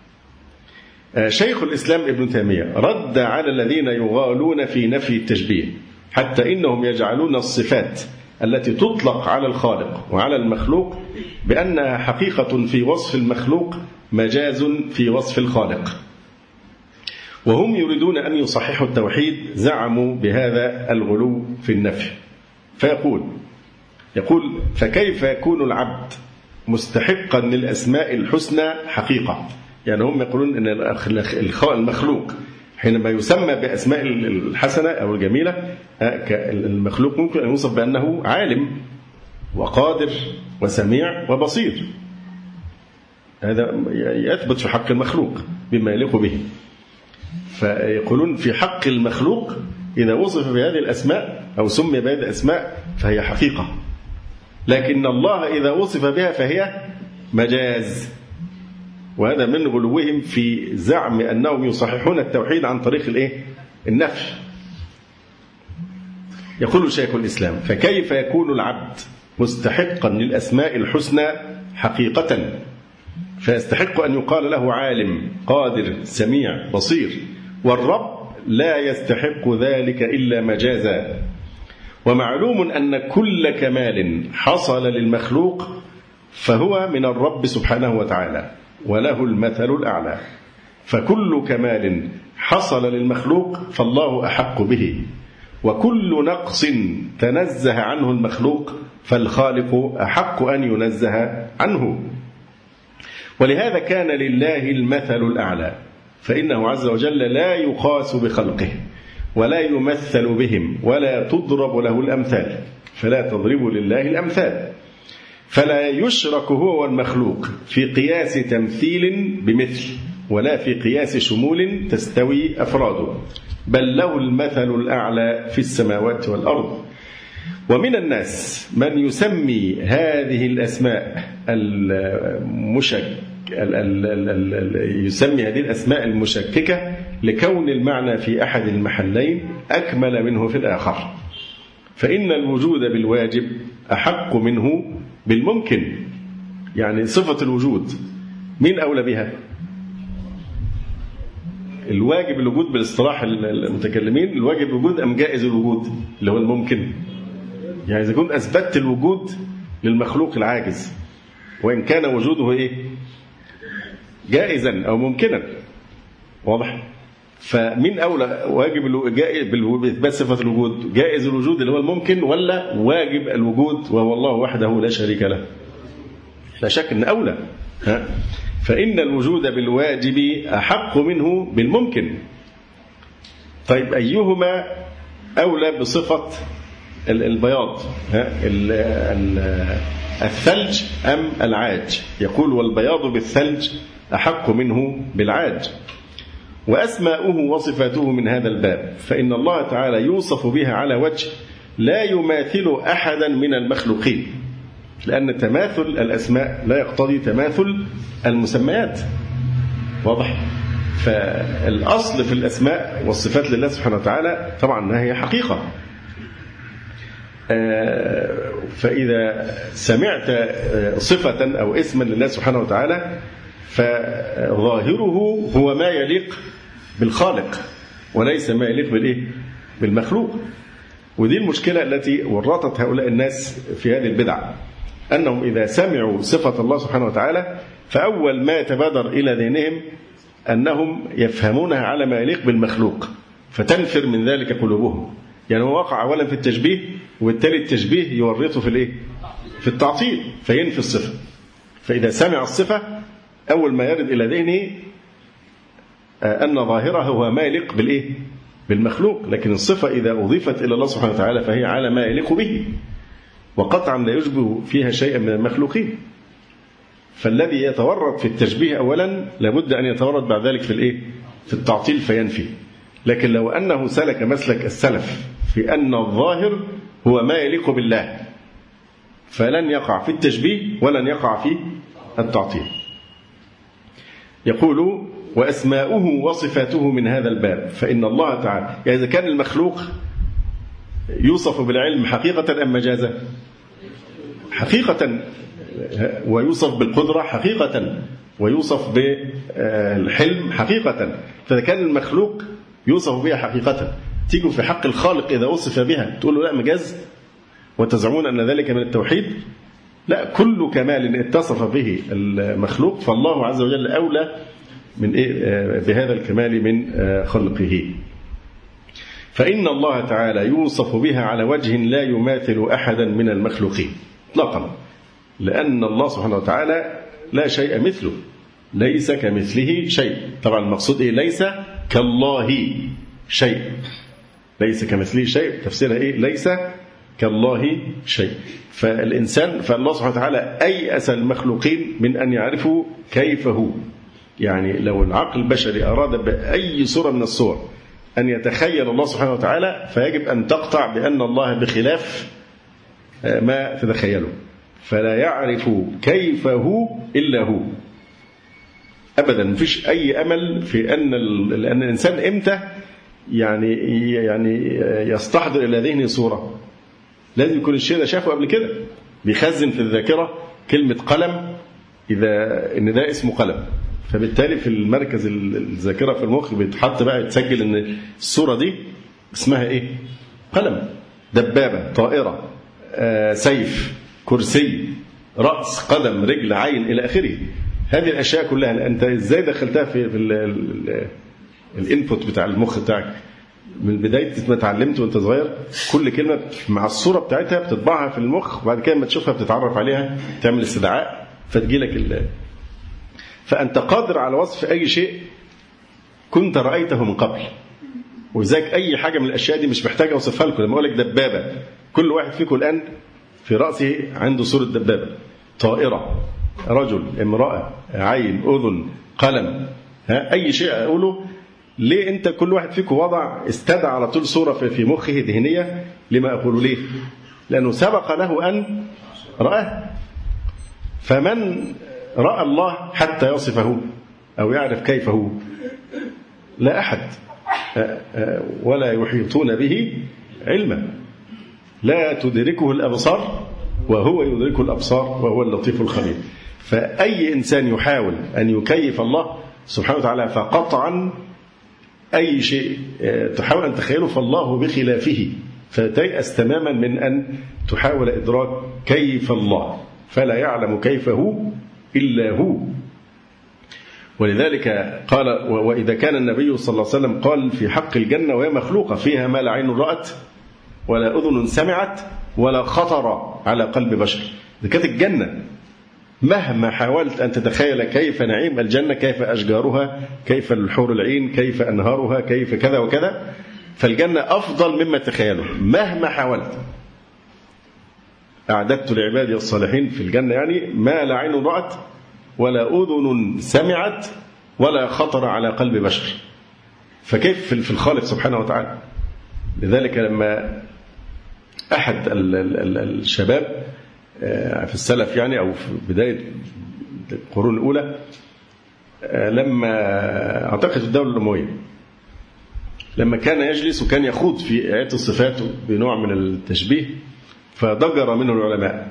شيخ الإسلام ابن تيمية رد على الذين يغالون في نفي التشبيه، حتى إنهم يجعلون الصفات التي تطلق على الخالق وعلى المخلوق بأنها حقيقة في وصف المخلوق مجاز في وصف الخالق، وهم يريدون أن يصححوا التوحيد. زعموا بهذا الغلو في النفي. فيقول يقول فكيف يكون العبد مستحقا للأسماء الحسنى حقيقة؟ يعني هم يقولون أن المخلوق حينما يسمى بأسماء الحسنة أو الجميلة، المخلوق ممكن أن يوصف بأنه عالم وقادر وسميع وبصير، هذا يثبت في حق المخلوق بما يليق به. فيقولون في حق المخلوق إذا وصف بهذه الأسماء أو سمي بهذه الأسماء فهي حقيقة، لكن الله إذا وصف بها فهي مجاز. وهذا من غلوهم في زعم أنهم يصححون التوحيد عن طريق الإيه؟ النفي. يقول شيخ الإسلام فكيف يكون العبد مستحقا للأسماء الحسنى حقيقة فيستحق أن يقال له عالم قادر سميع بصير، والرب لا يستحق ذلك إلا مجازا. ومعلوم أن كل كمال حصل للمخلوق فهو من الرب سبحانه وتعالى وله المثل الأعلى، فكل كمال حصل للمخلوق فالله أحق به، وكل نقص تنزه عنه المخلوق فالخالق أحق أن ينزه عنه. ولهذا كان لله المثل الأعلى، فإنه عز وجل لا يقاس بخلقه ولا يمثل بهم ولا تضرب له الأمثال، فلا تضربوا لله الأمثال، فلا يشرك هو والمخلوق في قياس تمثيل بمثل ولا في قياس شمول تستوي أفراده، بل له المثل الأعلى في السماوات والأرض. ومن الناس من يسمي هذه الأسماء المشك يسمي هذه الأسماء المشككة لكون المعنى في أحد المحلين أكمل منه في الآخر، فإن الوجود بالواجب أحق منه بالممكن. يعني صفة الوجود مين أولى بها؟ الواجب الوجود بالاصطلاح المتكلمين، الواجب الوجود أم جائز الوجود اللي هو الممكن؟ يعني إذا كنت أثبتت الوجود للمخلوق العاجز وإن كان وجوده إيه؟ جائزا أو ممكنا، واضح؟ فمن أولى واجب بإثبات صفة الوجود جائز الوجود اللي هو الممكن ولا واجب الوجود وهو الله وحده لا شريك له؟ لا شك أن أولى. ها؟ فإن الوجود بالواجب أحق منه بالممكن. طيب أيهما أولى بصفة البياض؟ ها؟ الثلج أم العاج؟ يقول والبياض بالثلج أحق منه بالعاج. وأسماؤه وصفاته من هذا الباب، فإن الله تعالى يوصف بها على وجه لا يماثل أحدا من المخلوقين، لأن تماثل الأسماء لا يقتضي تماثل المسميات، واضح؟ فالأصل في الأسماء والصفات لله سبحانه وتعالى طبعا هي حقيقة. فإذا سمعت صفة أو اسما لله سبحانه وتعالى فظاهره هو ما يليق بالخالق وليس ما يليق بالإيه؟ بالمخلوق. ودي المشكلة التي ورطت هؤلاء الناس في هذه البدع، أنهم إذا سمعوا صفة الله سبحانه وتعالى فأول ما يتبادر إلى ذهنهم أنهم يفهمونها على ما يليق بالمخلوق، فتنفر من ذلك قلوبهم. يعني هو وقع أولا في التشبيه، وبالتالي التشبيه يورطه في الإيه؟ في التعطيل، فينفي الصفة. فإذا سمع الصفة أول ما يرد إلى ذهنه أن ظاهرها هو ما يليق بالإيه؟ بالمخلوق، لكن الصفة إذا أضيفت إلى الله سبحانه وتعالى فهي على ما يليق به، وقطعا لا يشبه فيها شيئا من المخلوقين. فالذي يتورط في التشبيه أولا لابد أن يتورط بعد ذلك في الإيه؟ في التعطيل فينفي. لكن لو أنه سلك مسلك السلف في أن الظاهر هو ما يليق بالله فلن يقع في التشبيه ولن يقع في التعطيل. يقول وأسماؤه وصفاته من هذا الباب، فإن الله تعالى يعني إذا كان المخلوق يوصف بالعلم حقيقة أم مجازا؟ حقيقة. ويوصف بالقدرة حقيقة، ويوصف بالحلم حقيقة. فإذا كان المخلوق يوصف بها حقيقة، تيجوا في حق الخالق إذا وصف بها تقول له لا مجاز وتزعمون أن ذلك من التوحيد؟ لا، كل كمال اتصف به المخلوق فالله عز وجل أولى من إيه بهذا الكمال من خلقه. فإن الله تعالى يوصف بها على وجه لا يماثل أحدا من المخلوقين اطلاقا، لأن الله سبحانه وتعالى لا شيء مثله، ليس كمثله شيء. طبعا المقصود إيه؟ ليس كالله شيء، ليس كمثله شيء تفسيرها إيه؟ ليس كالله شيء. فالإنسان فالله سبحانه وتعالى أيأس المخلوقين من أن يعرفوا كيف هو. يعني لو العقل البشري أراد بأي صورة من الصور أن يتخيل الله سبحانه وتعالى فيجب أن تقطع بأن الله بخلاف ما تتخيله، فلا يعرف كيف هو إلا هو أبدا. مفيش أي أمل في أن لأن الإنسان إمتى يعني يعني يستحضر إلى ذهنه صورة، لازم يكون الشيء ده شافه قبل كده، بيخزن في الذاكرة كلمة قلم إذا إن ده اسمه قلم، فبالتالي في المركز الذاكرة في المخ بيتحط بقى يتسجل إن الصورة دي اسمها إيه؟ قلم، دبابة، طائرة، آه، سيف، كرسي، رأس، قدم، رجل، عين إلى آخره. هذه الأشياء كلها أنت إزاي دخلتها في الانبوت بتاع المخ بتاعك من بداية ما اتعلمت وانت صغير؟ كل كلمة مع الصورة بتاعتها بتطبعها في المخ، وبعد كده لما تشوفها بتتعرف عليها، تعمل استدعاء فتجيلك ال... فأنت قادر على وصف أي شيء كنت رأيته من قبل. وذلك أي حاجة من الأشياء دي مش محتاج أوصفها لكم. لما أقول لك دبابة، كل واحد فيكم الآن في رأسه عنده صورة دبابة، طائرة، رجل، امرأة، عين، أذن، قلم، ها أي شيء أقوله. ليه أنت كل واحد فيكم وضع استدعى على طول صورة في مخه ذهنية لما أقوله؟ ليه؟ لأنه سبق له أن رآه. فمن رأى الله حتى يصفه أو يعرف كيف هو؟ لا أحد، ولا يحيطون به علما، لا تدركه الأبصار وهو يدرك الأبصار وهو اللطيف الخبير. فأي إنسان يحاول أن يكيف الله سبحانه وتعالى فقطعا أي شيء تحاول أن تخيله فالله بخلافه، فتيأس تماما من أن تحاول إدراك كيف الله، فلا يعلم كيف هو إلا هو. ولذلك قال: وإذا كان النبي صلى الله عليه وسلم قال في حق الجنة وهي مخلوقة فيها ما لا عين رأت ولا أذن سمعت ولا خطر على قلب بشر. إذا كانت الجنة مهما حاولت أن تتخيل كيف نعيم الجنة، كيف أشجارها، كيف الحور العين، كيف أنهارها، كيف كذا وكذا، فالجنة أفضل مما تخيله مهما حاولت. أعددت لعبادي الصالحين في الجنة يعني ما لا عين رأت ولا أذن سمعت ولا خطر على قلب بشر. فكيف في الخالق سبحانه وتعالى؟ لذلك لما أحد الشباب في السلف يعني أو في بداية القرون الأولى، لما أعتقد في الدولة الأموية، لما كان يجلس وكان يخوض في آيات الصفات بنوع من التشبيه، فضجر منه العلماء،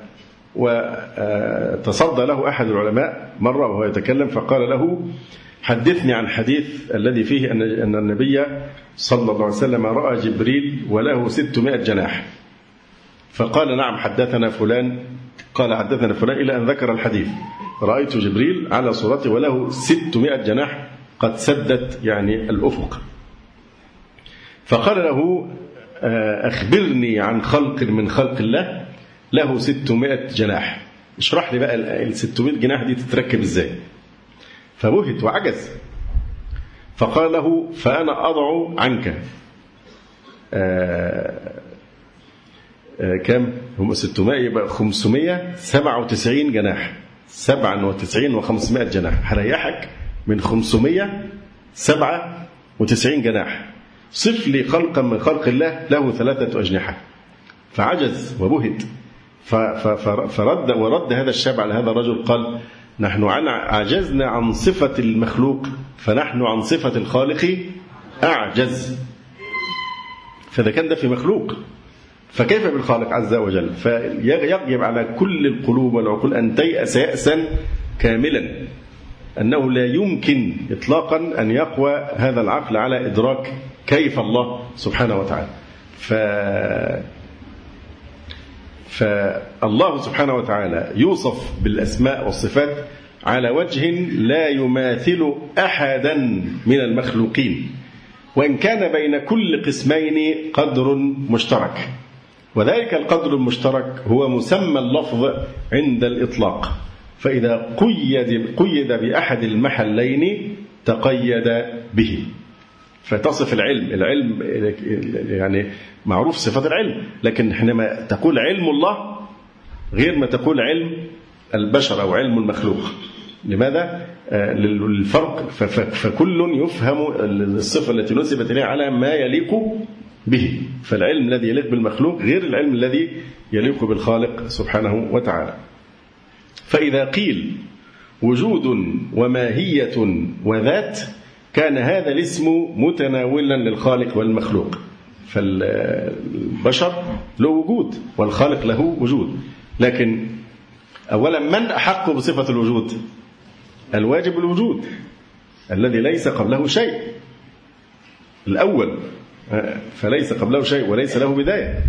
وتصدى له أحد العلماء مرة وهو يتكلم فقال له: حدثني عن حديث الذي فيه أن النبي صلى الله عليه وسلم رأى جبريل وله ستمائة جناح. فقال: نعم حدثنا فلان، قال حدثنا فلان، إلى أن ذكر الحديث: رأيت جبريل على صورته وله ستمائة جناح قد سدت يعني الأفق. فقال له: أخبرني عن خلق من خلق الله له ستمائة جناح، اشرح لي بقى ال ستمائة جناح دي تتركب ازاي. فبهت وعجز، فقال له: فأنا أضع عنك آآ آآ كم هم ستمائة، يبقى خمسمائة وسبعة وتسعين جناح، سبعة وتسعين وخمسمائة جناح، هريحك من خمسمائة وسبعة وتسعين جناح. صف لي خلقا من خلق الله له ثلاثة أجنحة. فعجز وبهت، فرد ورد هذا الشاب على هذا الرجل قال: نحن عجزنا عن صفة المخلوق فنحن عن صفة الخالق أعجز. فإذا كان ده في مخلوق فكيف بالخالق عز وجل؟ فيجب على كل القلوب والعقول أن تيأس يأسا كاملا أنه لا يمكن إطلاقا أن يقوى هذا العقل على إدراك كيف الله سبحانه وتعالى. ف فالله سبحانه وتعالى يوصف بالأسماء والصفات على وجه لا يماثل أحدا من المخلوقين، وإن كان بين كل قسمين قدر مشترك، وذلك القدر المشترك هو مسمى اللفظ عند الإطلاق، فإذا قيد, قيد بأحد المحلين تقيد به. فتصف العلم العلم يعني معروف صفة العلم، لكن حينما تقول علم الله غير ما تقول علم البشر أو علم المخلوق. لماذا؟ للفرق. فكل يفهم الصفة التي نسبت إليه على ما يليق به، فالعلم الذي يليق بالمخلوق غير العلم الذي يليق بالخالق سبحانه وتعالى. فإذا قيل وجود وماهية وذات كان هذا الاسم متناولا للخالق والمخلوق، فالبشر له وجود والخالق له وجود. لكن أولا من أحق بصفة الوجود؟ الواجب الوجود الذي ليس قبله شيء، الأول، فليس قبله شيء وليس له بداية.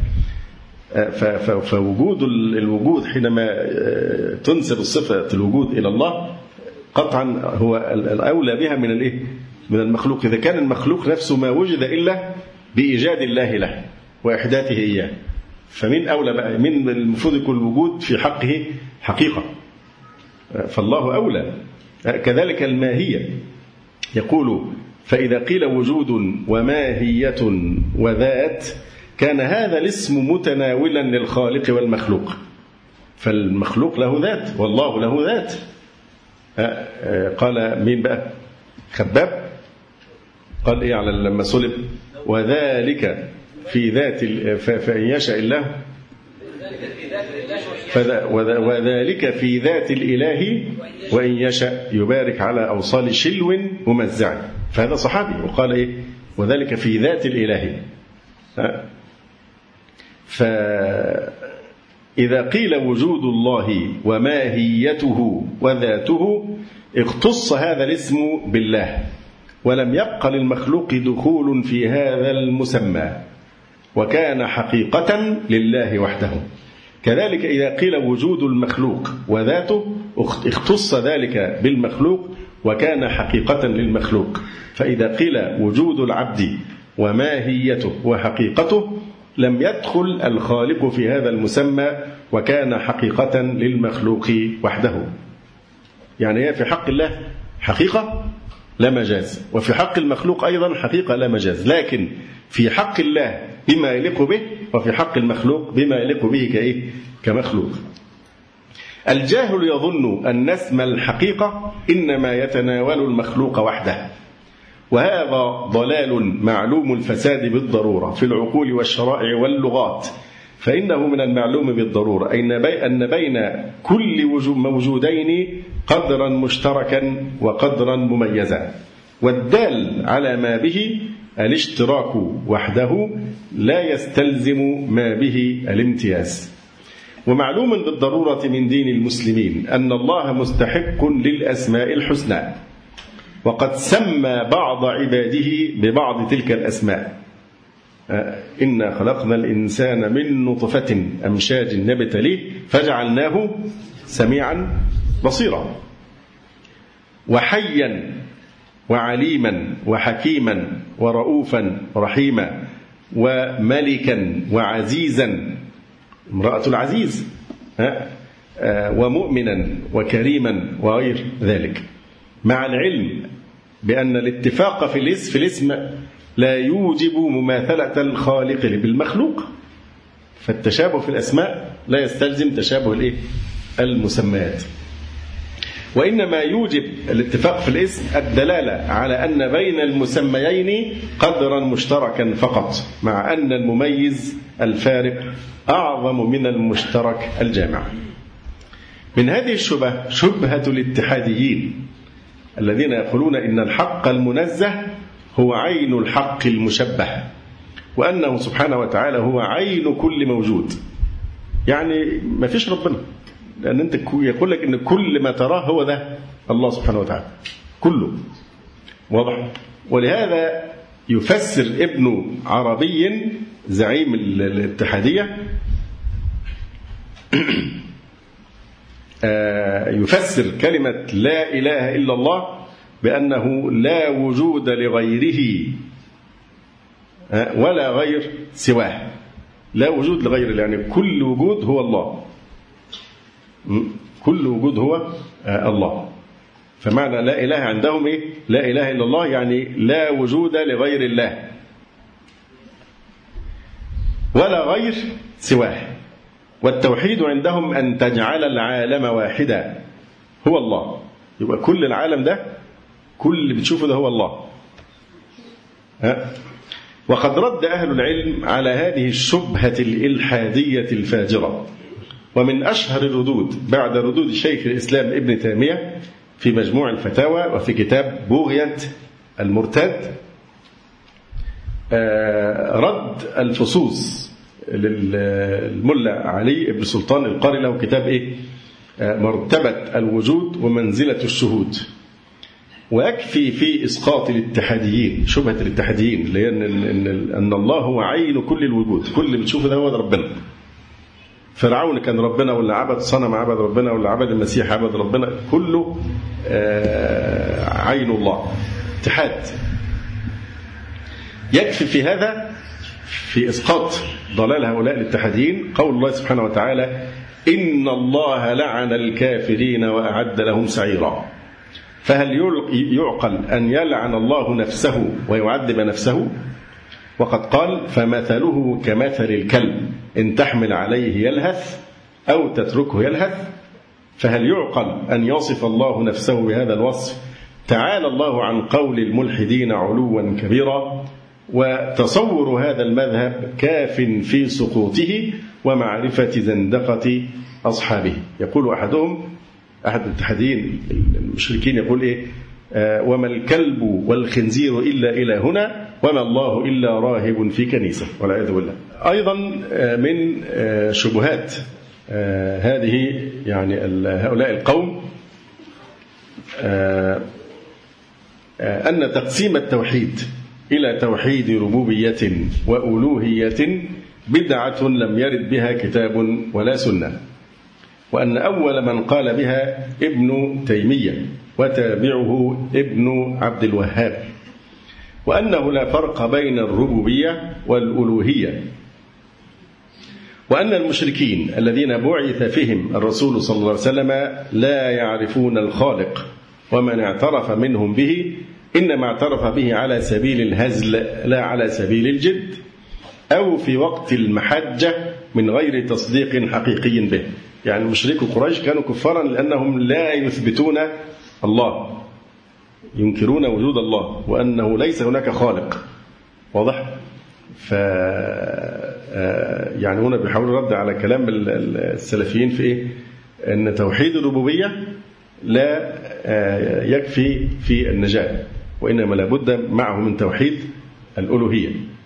فوجود الوجود حينما تنسب الصفة الوجود إلى الله قطعا هو الأولى بها من الإيه؟ من المخلوق. إذا كان المخلوق نفسه ما وجد إلا بإيجاد الله له وإحداثه إياه، فمن أولى بقى؟ من المفروض يكون الوجود في حقه حقيقة، فالله أولى. كذلك الماهية، يقول فإذا قيل وجود وماهية وذات كان هذا الاسم متناولا للخالق والمخلوق، فالمخلوق له ذات والله له ذات. قال مين بقى؟ خباب قال إيه على لما صلب؟ وذلك في ذات فإن يشاء الله وذلك في ذات الإله وإن يشاء يبارك على أوصال شلو ممزع. فهذا صحابي وقال إيه؟ وذلك في ذات الإله. فإذا قيل وجود الله وماهيته وذاته اختص هذا الاسم بالله، ولم يبق للمخلوق دخول في هذا المسمى، وكان حقيقة لله وحده. كذلك إذا قيل وجود المخلوق وذاته اختص ذلك بالمخلوق وكان حقيقة للمخلوق. فإذا قيل وجود العبد وماهيته وحقيقته لم يدخل الخالق في هذا المسمى وكان حقيقة للمخلوق وحده. يعني هي في حق الله حقيقة لا مجاز، وفي حق المخلوق أيضا حقيقة لا مجاز، لكن في حق الله بما يليق به، وفي حق المخلوق بما يليق به كإيه؟ كمخلوق. الجاهل يظن أن اسم الحقيقة إنما يتناول المخلوق وحده، وهذا ضلال معلوم الفساد بالضرورة في العقول والشرائع واللغات، فإنه من المعلوم بالضرورة أن بين كل موجودين قدرا مشتركا وقدرا مميزا، والدال على ما به الاشتراك وحده لا يستلزم ما به الامتياز. ومعلوم بالضرورة من دين المسلمين أن الله مستحق للأسماء الحسنى، وقد سمى بعض عباده ببعض تلك الأسماء. إنا خلقنا الإنسان من نطفة أمشاج نبتليه فجعلناه سميعا بصيرا، وحيا وعليما وحكيما ورؤوفا رحيما وملكا وعزيزا، امرأة العزيز، ومؤمنا وكريما وغير ذلك، مع العلم بأن الاتفاق في الاسم, في الاسم لا يوجب مماثلة الخالق بالمخلوق، فالتشابه في الأسماء لا يستلزم تشابه الإيه؟ المسميات، وإنما يوجب الاتفاق في الاسم الدلالة على أن بين المسميين قدرا مشتركا فقط، مع أن المميز الفارق أعظم من المشترك الجامع. من هذه الشبهة شبهة الاتحاديين الذين يقولون إن الحق المنزه هو عين الحق المشبه، وأنه سبحانه وتعالى هو عين كل موجود، يعني ما فيش ربنا، لأن أنت يقول لك إن كل ما تراه هو ده الله سبحانه وتعالى كله، واضح؟ ولهذا يفسر ابن عربي زعيم الاتحادية يفسر كلمة لا إله إلا الله بأنه لا وجود لغيره ولا غير سواه، لا وجود لغير، يعني كل وجود هو الله، كل وجود هو الله. فمعنى لا إله عندهم إيه؟ لا إله إلا الله، يعني لا وجود لغير الله ولا غير سواه. والتوحيد عندهم أن تجعل العالم واحدا هو الله، يبقى كل العالم ده، كل اللي بتشوفه ده هو الله. ها؟ وقد رد أهل العلم على هذه الشبهة الإلحادية الفاجرة، ومن أشهر الردود بعد ردود شيخ الإسلام ابن تيمية في مجموع الفتاوى وفي كتاب بغية المرتد رد الفصوص للملا علي بن سلطان القاري، له كتاب إيه؟ مرتبة الوجود ومنزلة الشهود. ويكفي في إسقاط الاتحاديين، شبهة الاتحاديين اللي هي أن الله هو عين كل الوجود، كل اللي بتشوفه ده هو ربنا. فرعون كان ربنا، ولا عبد صنم عبد ربنا، ولا عبد المسيح عبد ربنا، كله عين الله، اتحاد. يكفي في هذا في إسقاط ضلال هؤلاء الاتحاديين قول الله سبحانه وتعالى: إن الله لعن الكافرين وأعد لهم سعيرا. فهل يعقل أن يلعن الله نفسه ويعذب نفسه؟ وقد قال: فمثله كمثل الكلب إن تحمل عليه يلهث أو تتركه يلهث. فهل يعقل أن يصف الله نفسه بهذا الوصف؟ تعالى الله عن قول الملحدين علوا كبيرا. وتصور هذا المذهب كاف في سقوطه ومعرفة زندقة أصحابه. يقول أحدهم، أحد الاتحاديين المشركين، يقول إيه؟ آه وما الكلب والخنزير إلا إلهنا وما الله إلا راهب في كنيسة، والعياذ بالله. أيضا آه من آه شبهات آه هذه يعني هؤلاء القوم آه آه أن تقسيم التوحيد إلى توحيد ربوبية وألوهية بدعة لم يرد بها كتاب ولا سنة، وأن أول من قال بها ابن تيمية وتابعه ابن عبد الوهاب، وأنه لا فرق بين الربوبية والألوهية، وأن المشركين الذين بعث فيهم الرسول صلى الله عليه وسلم لا يعرفون الخالق، ومن اعترف منهم به إنما اعترف به على سبيل الهزل لا على سبيل الجد، أو في وقت المحجة من غير تصديق حقيقي به. يعني مشركو قريش كانوا كفارا لأنهم لا يثبتون الله، ينكرون وجود الله وأنه ليس هناك خالق. واضح؟ ف يعني هنا بيحاولوا رد على كلام السلفيين في إيه؟ أن توحيد الربوبية لا يكفي في النجاة، وإنما لابد معه من توحيد الألوهية.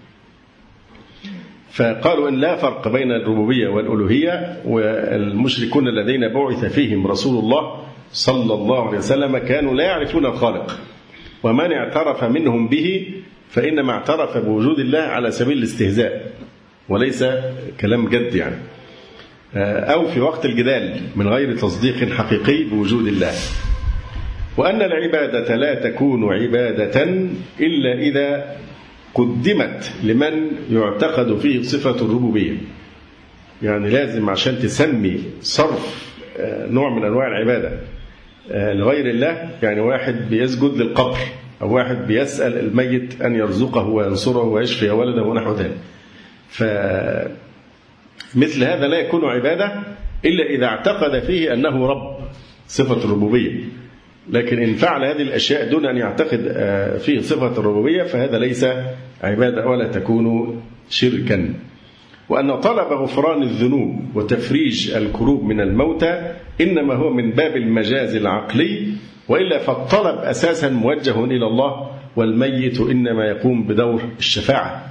فقالوا إن لا فرق بين الربوبية والألوهية، والمشركون الذين بعث فيهم رسول الله صلى الله عليه وسلم كانوا لا يعرفون الخالق، ومن اعترف منهم به فإنما اعترف بوجود الله على سبيل الاستهزاء وليس كلام جد يعني، أو في وقت الجدال من غير تصديق حقيقي بوجود الله. وأن العبادة لا تكون عبادة إلا إذا قدمت لمن يعتقد فيه صفة الربوبية. يعني لازم عشان تسمي صرف نوع من أنواع العبادة لغير الله، يعني واحد بيسجد للقبر، أو واحد بيسأل الميت أن يرزقه وينصره ويشفي ولده ونحو ذلك، فمثل هذا لا يكون عبادة إلا إذا اعتقد فيه أنه رب، صفة الربوبية. لكن إن فعل هذه الأشياء دون أن يعتقد فيه صفة الربوبية فهذا ليس عبادة ولا تكون شركا. وأن طلب غفران الذنوب وتفريج الكروب من الموتى إنما هو من باب المجاز العقلي، وإلا فالطلب أساسا موجه إلى الله، والميت إنما يقوم بدور الشفاعة.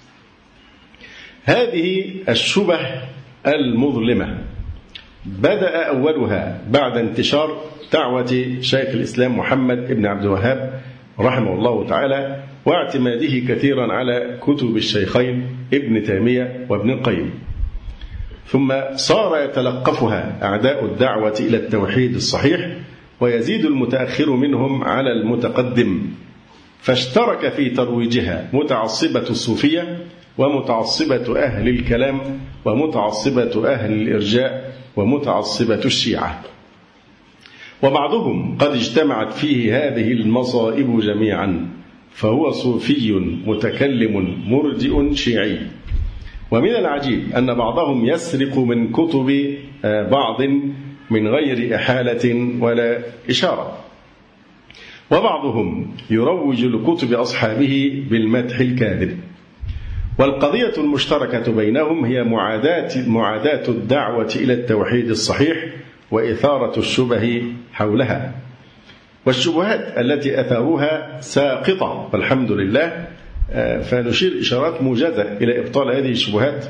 هذه الشبه المظلمة بدأ أولها بعد انتشار دعوة شيخ الإسلام محمد بن عبد الوهاب رحمه الله تعالى، واعتماده كثيرا على كتب الشيخين ابن تيمية وابن القيم، ثم صار يتلقفها أعداء الدعوة إلى التوحيد الصحيح، ويزيد المتأخر منهم على المتقدم، فاشترك في ترويجها متعصبة الصوفية ومتعصبة أهل الكلام ومتعصبة أهل الإرجاء ومتعصبة الشيعة، وبعضهم قد اجتمعت فيه هذه المصائب جميعا، فهو صوفي متكلم مرجئ شيعي. ومن العجيب أن بعضهم يسرق من كتب بعض من غير إحالة ولا إشارة، وبعضهم يروج لكتب أصحابه بالمدح الكاذب. والقضية المشتركة بينهم هي معاداة معاداة الدعوة إلى التوحيد الصحيح وإثارة الشبه حولها، والشبهات التي أثاروها ساقطة والحمد لله. فنشير إشارات موجزة إلى إبطال هذه الشبهات.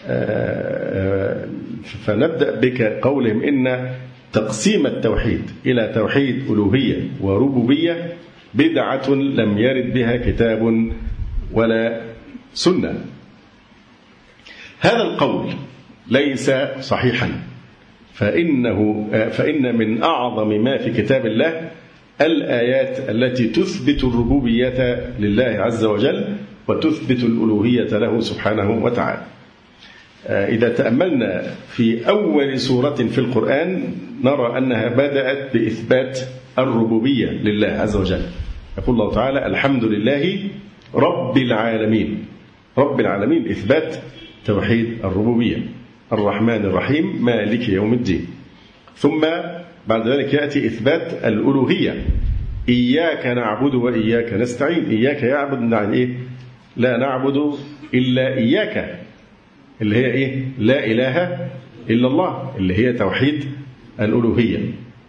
فنبدأ بك قولهم إن تقسيم التوحيد إلى توحيد ألوهية وربوبية بدعة لم يرد بها كتاب ولا سنة. هذا القول ليس صحيحا، فإنه فإن من أعظم ما في كتاب الله الآيات التي تثبت الربوبية لله عز وجل وتثبت الألوهية له سبحانه وتعالى. إذا تأملنا في أول سورة في القرآن نرى أنها بدأت بإثبات الربوبية لله عز وجل. يقول الله تعالى: الحمد لله رب العالمين. رب العالمين إثبات توحيد الربوبية. الرحمن الرحيم مالك يوم الدين. ثم بعد ذلك يأتي إثبات الألوهية: إياك نعبد وإياك نستعين. إياك يعبد يعني إيه؟ لا نعبد إلا إياك، اللي هي إيه؟ لا إله إلا الله، اللي هي توحيد الألوهية.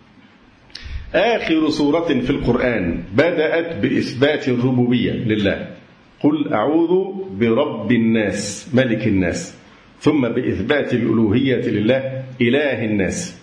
آخر سورة في القرآن بدأت بإثبات الربوبية لله: قل أعوذ برب الناس ملك الناس، ثم بإثبات الألوهية لله إله الناس.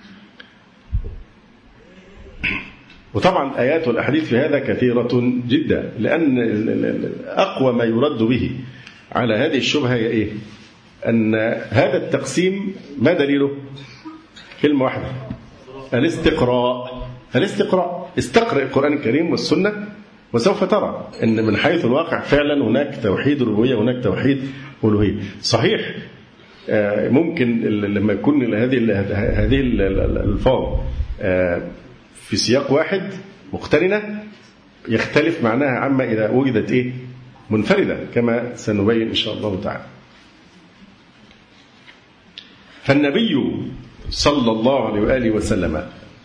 وطبعا آيات والأحاديث في هذا كثيرة جدا، لأن أقوى ما يرد به على هذه الشبهة هي إيه؟ أن هذا التقسيم ما دليله؟ كلمة واحدة: الاستقراء. الاستقراء استقرأ القرآن الكريم والسنة وسوف ترى أن من حيث الواقع فعلا هناك توحيد ربوبية وهناك توحيد ألوهية. صحيح ممكن لما يكون هذه هذه الألفاظ في سياق واحد مقترنة يختلف معناها عما إذا وجدت إيه؟ منفردة، كما سنبين إن شاء الله تعالى. فالنبي صلى الله عليه وآله وسلم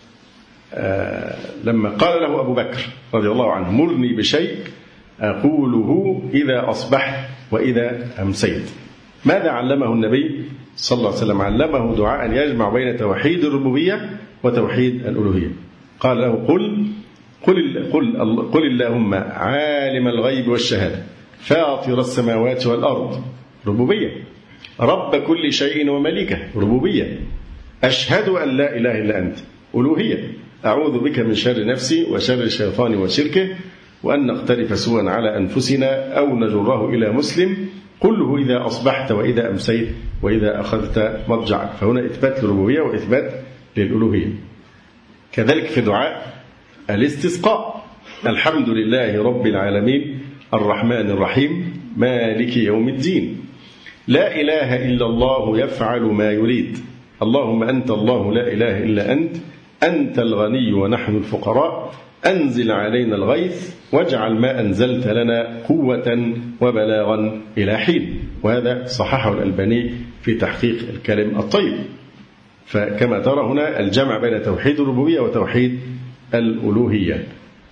لما قال له أبو بكر رضي الله عنه: مرني بشيء أقوله إذا أصبحت وإذا أمسيت، ماذا علمه النبي صلى الله عليه وسلم؟ علمه دعاء يجمع بين توحيد الربوبية وتوحيد الألوهية. قال له: قل قل قل, قل اللهم عالم الغيب والشهادة فاطر السماوات والأرض، ربوبية. رب كل شيء ومليكه، ربوبية. أشهد أن لا إله إلا أنت، ألوهية. أعوذ بك من شر نفسي وشر الشيطان وشركه، وأن نقترف سوءا على أنفسنا أو نجره إلى مسلم، كله إذا أصبحت وإذا أمسيت وإذا أخذت مضجعك. فهنا إثبات للربوبية وإثبات للألوهية. كذلك في دعاء الاستسقاء: الحمد لله رب العالمين الرحمن الرحيم مالك يوم الدين، لا إله إلا الله يفعل ما يريد، اللهم أنت الله لا إله إلا أنت، أنت الغني ونحن الفقراء، أنزل علينا الغيث واجعل ما أنزلت لنا قوة وبلاغا إلى حين. وهذا صححه الألباني في تحقيق الكلم الطيب. فكما ترى هنا الجمع بين توحيد الربوبية وتوحيد الألوهية.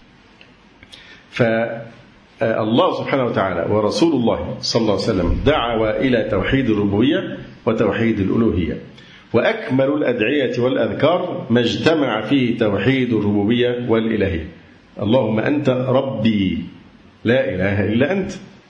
فالله سبحانه وتعالى ورسول الله صلى الله عليه وسلم دعوا إلى توحيد الربوبية وتوحيد الألوهية. وأكمل الأدعية والأذكار ما اجتمع فيه توحيد الربوبية والإلهية. اللهم أنت ربي لا إله إلا أنت،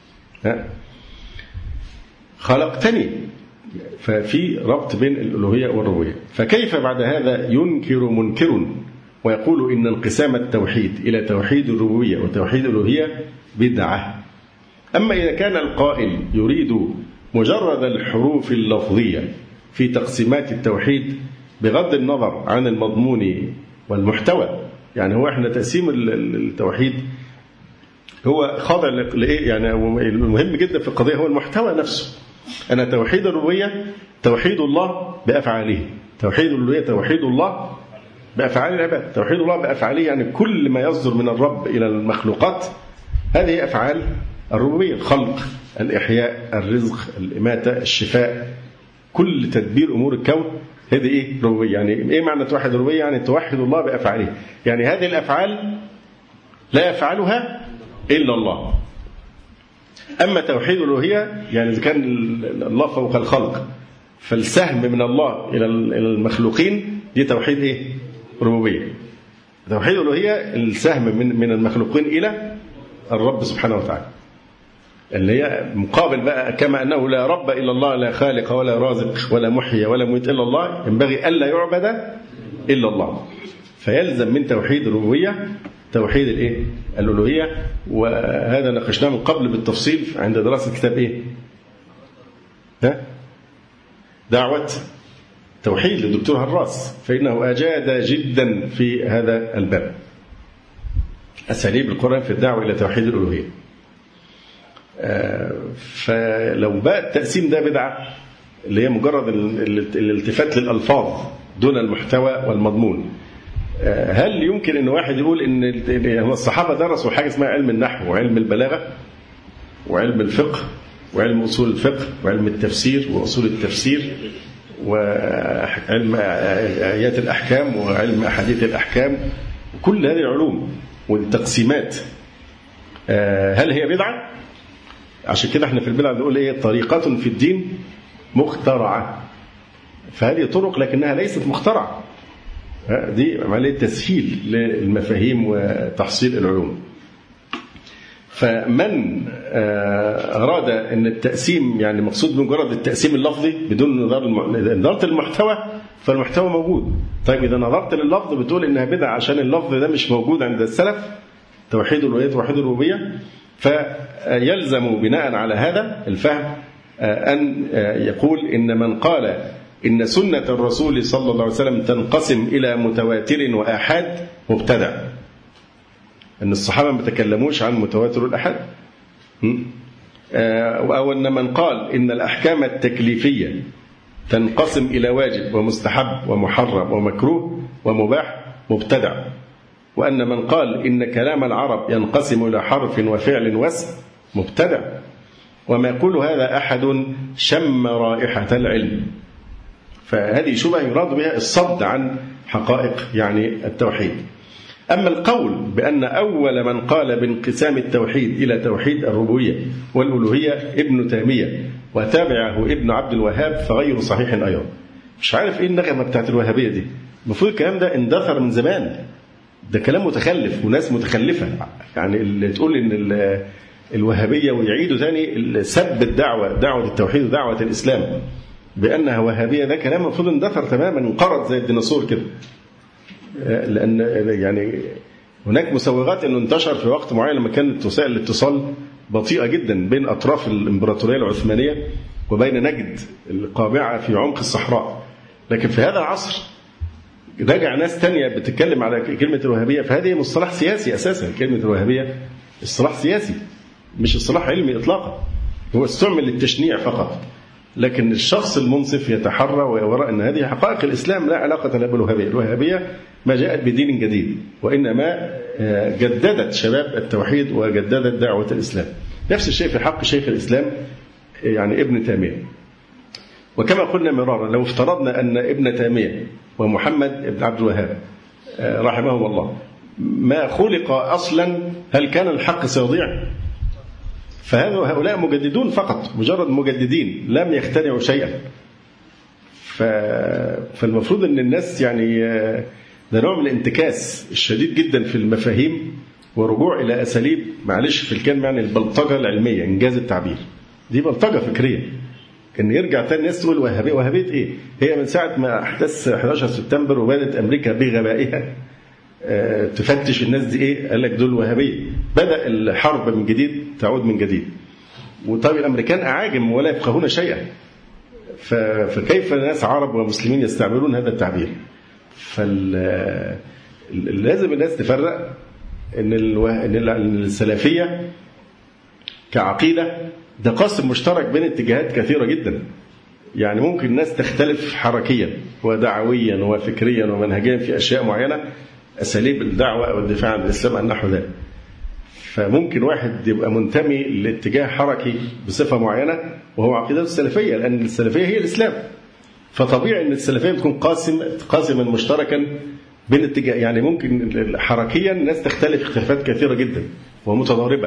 خلقتني. ففي ربط بين الألوهية والربوبية. فكيف بعد هذا ينكر منكر ويقول إن انقسام التوحيد إلى توحيد الربوبية وتوحيد الألوهية بدعة؟ أما إذا كان القائل يريد مجرد الحروف اللفظية في تقسيمات التوحيد بغض النظر عن المضمون والمحتوى، يعني هو احنا تقسيم التوحيد هو خاضع لإيه يعني؟ المهم جدا في القضية هو المحتوى نفسه. أنا توحيد الربوبية توحيد الله بأفعاله، توحيد الربوبية توحيد الله بأفعال العباد. توحيد الله بأفعاله يعني كل ما يصدر من الرب إلى المخلوقات هذه أفعال الربوبية، الخلق، الإحياء، الرزق، الإماتة، الشفاء، كل تدبير أمور الكون هذه إيه؟ ربوبية. يعني إيه معنى توحد الربوبية؟ يعني توحد الله بأفعاله، يعني هذه الأفعال لا يفعلها إلا الله. أما توحيد الألوهية يعني إذا كان الله فوق الخلق فالسهم من الله إلى المخلوقين دي توحيد إيه؟ ربوبية. توحيد الألوهية السهم من من المخلوقين إلى الرب سبحانه وتعالى، اللي هي مقابل بقى كما أنه لا رب إلا الله، لا خالق ولا رازق ولا محيي ولا مميت إلا الله، ينبغي ألا يعبد إلا الله. فيلزم من توحيد الربوبية توحيد الإيه؟ الألوهية. وهذا ناقشناه من قبل بالتفصيل عند دراسة كتاب إيه؟ ها؟ دعوة توحيد للدكتور هراس، فإنه أجاد جدا في هذا الباب، أساليب القرآن في الدعوة إلى توحيد الألوهية. فلو بقى التقسيم ده بدعة اللي هي مجرد الالتفات للألفاظ دون المحتوى والمضمون، هل يمكن أن واحد يقول أن الصحابة درسوا حاجة اسمها علم النحو وعلم البلاغة وعلم الفقه وعلم أصول الفقه وعلم التفسير وأصول التفسير وعلم آيات الأحكام وعلم أحاديث الأحكام، كل هذه العلوم والتقسيمات هل هي بدعة؟ عشان كده احنا في البدعة بنقول ايه؟ طريقة في الدين مخترعة. فهذه طرق لكنها ليست مخترعة، دي عملية تسهيل للمفاهيم وتحصيل العلوم. فمن أراد أن التقسيم يعني مقصود مجرد التقسيم اللفظي بدون نظرة المحتوى، فالمحتوى موجود. طيب إذا نظرت لللفظ بتقول إنها بدعة عشان اللفظ ده مش موجود عند السلف، توحيد الألوهية توحيد الربوبية، فيلزم بناء على هذا الفهم أن يقول إن من قال إن سنة الرسول صلى الله عليه وسلم تنقسم إلى متواتر وآحاد مبتدع. أن الصحابة ما تكلموش عن متواتر والآحاد، أو أن من قال إن الأحكام التكليفية تنقسم إلى واجب ومستحب ومحرم ومكروه ومباح مبتدع. وأن من قال إن كلام العرب ينقسم إلى حرف وفعل واسم مبتدع. وما يقول هذا أحد شم رائحة العلم. فهذه شبهة يراد بها الصد عن حقائق يعني التوحيد. أما القول بأن أول من قال بانقسام التوحيد إلى توحيد الربوبية والألوهية ابن تيمية وتابعه ابن عبد الوهاب فغير صحيح أيضا. مش عارف إيه النغمة بتاعت الوهابية دي، المفروض الكلام ده اندثر من زمان، ده كلام متخلف وناس متخلفة. يعني اللي تقول إن الوهابية ويعيدوا ثاني سب الدعوة دعوة التوحيد ودعوة الإسلام بأنها وهابية، ده كلام المفروض اندثر تماما، انقرض زي الديناصور كده. لأن يعني هناك مسوغات أنه انتشر في وقت معين لما كانت وسائل الاتصال بطيئة جدا بين أطراف الإمبراطورية العثمانية وبين نجد القابعة في عمق الصحراء. لكن في هذا العصر رجع ناس تانية بتتكلم على كلمة الوهابية، فهذه مصطلح سياسي أساسا. كلمة الوهابية اصطلاح سياسي مش اصطلاح علمي إطلاقا، هو استعمل للتشنيع فقط. لكن الشخص المنصف يتحرى ويرى أن هذه حقائق الإسلام لا علاقة لها بالوهابية. الوهابية ما جاءت بدين جديد، وإنما جددت شباب التوحيد وجددت دعوة الإسلام. نفس الشيء في حق شيخ الإسلام يعني ابن تيمية. وكما قلنا مرارا لو افترضنا أن ابن تيمية ومحمد بن عبد الوهاب رحمه الله ما خلق أصلا، هل كان الحق سيضيع؟ فهؤلاء مجددون فقط، مجرد مجددين لم يخترعوا شيئا. فالمفروض أن الناس يعني ده نوع من الانتكاس الشديد جدا في المفاهيم ورجوع إلى أساليب معلش في الكلمة يعني البلطجة العلمية، إنجاز التعبير، دي بلطجة فكرية. كان يرجع تاني الناس تقول وهابية. وهابية إيه؟ هي من ساعة ما أحدث أحد عشر سبتمبر وبدأت أمريكا بغبائها تفتش الناس دي إيه، قال لك دول وهابية. بدأ الحرب من جديد تعود من جديد. وطيب الأمريكان أعاجم ولا يفقهون شيئا، فكيف ناس عرب ومسلمين يستعملون هذا التعبير؟ فلازم الناس تفرق إن السلفية كعقيدة ده قاسم مشترك بين اتجاهات كثيرة جدا. يعني ممكن الناس تختلف حركيا ودعويا وفكريا ومنهجيا في أشياء معينة، أساليب الدعوة أو الدفاع عن الإسلام أو نحو ذلك. فممكن واحد يبقى منتمي لاتجاه حركي بصفة معينة وهو عقيدة السلفية، لأن السلفية هي الإسلام. فطبيعي أن السلفية بتكون قاسم قاسما مشتركا بين اتجاه. يعني ممكن حركيا الناس تختلف اختلافات كثيرة جدا ومتضاربة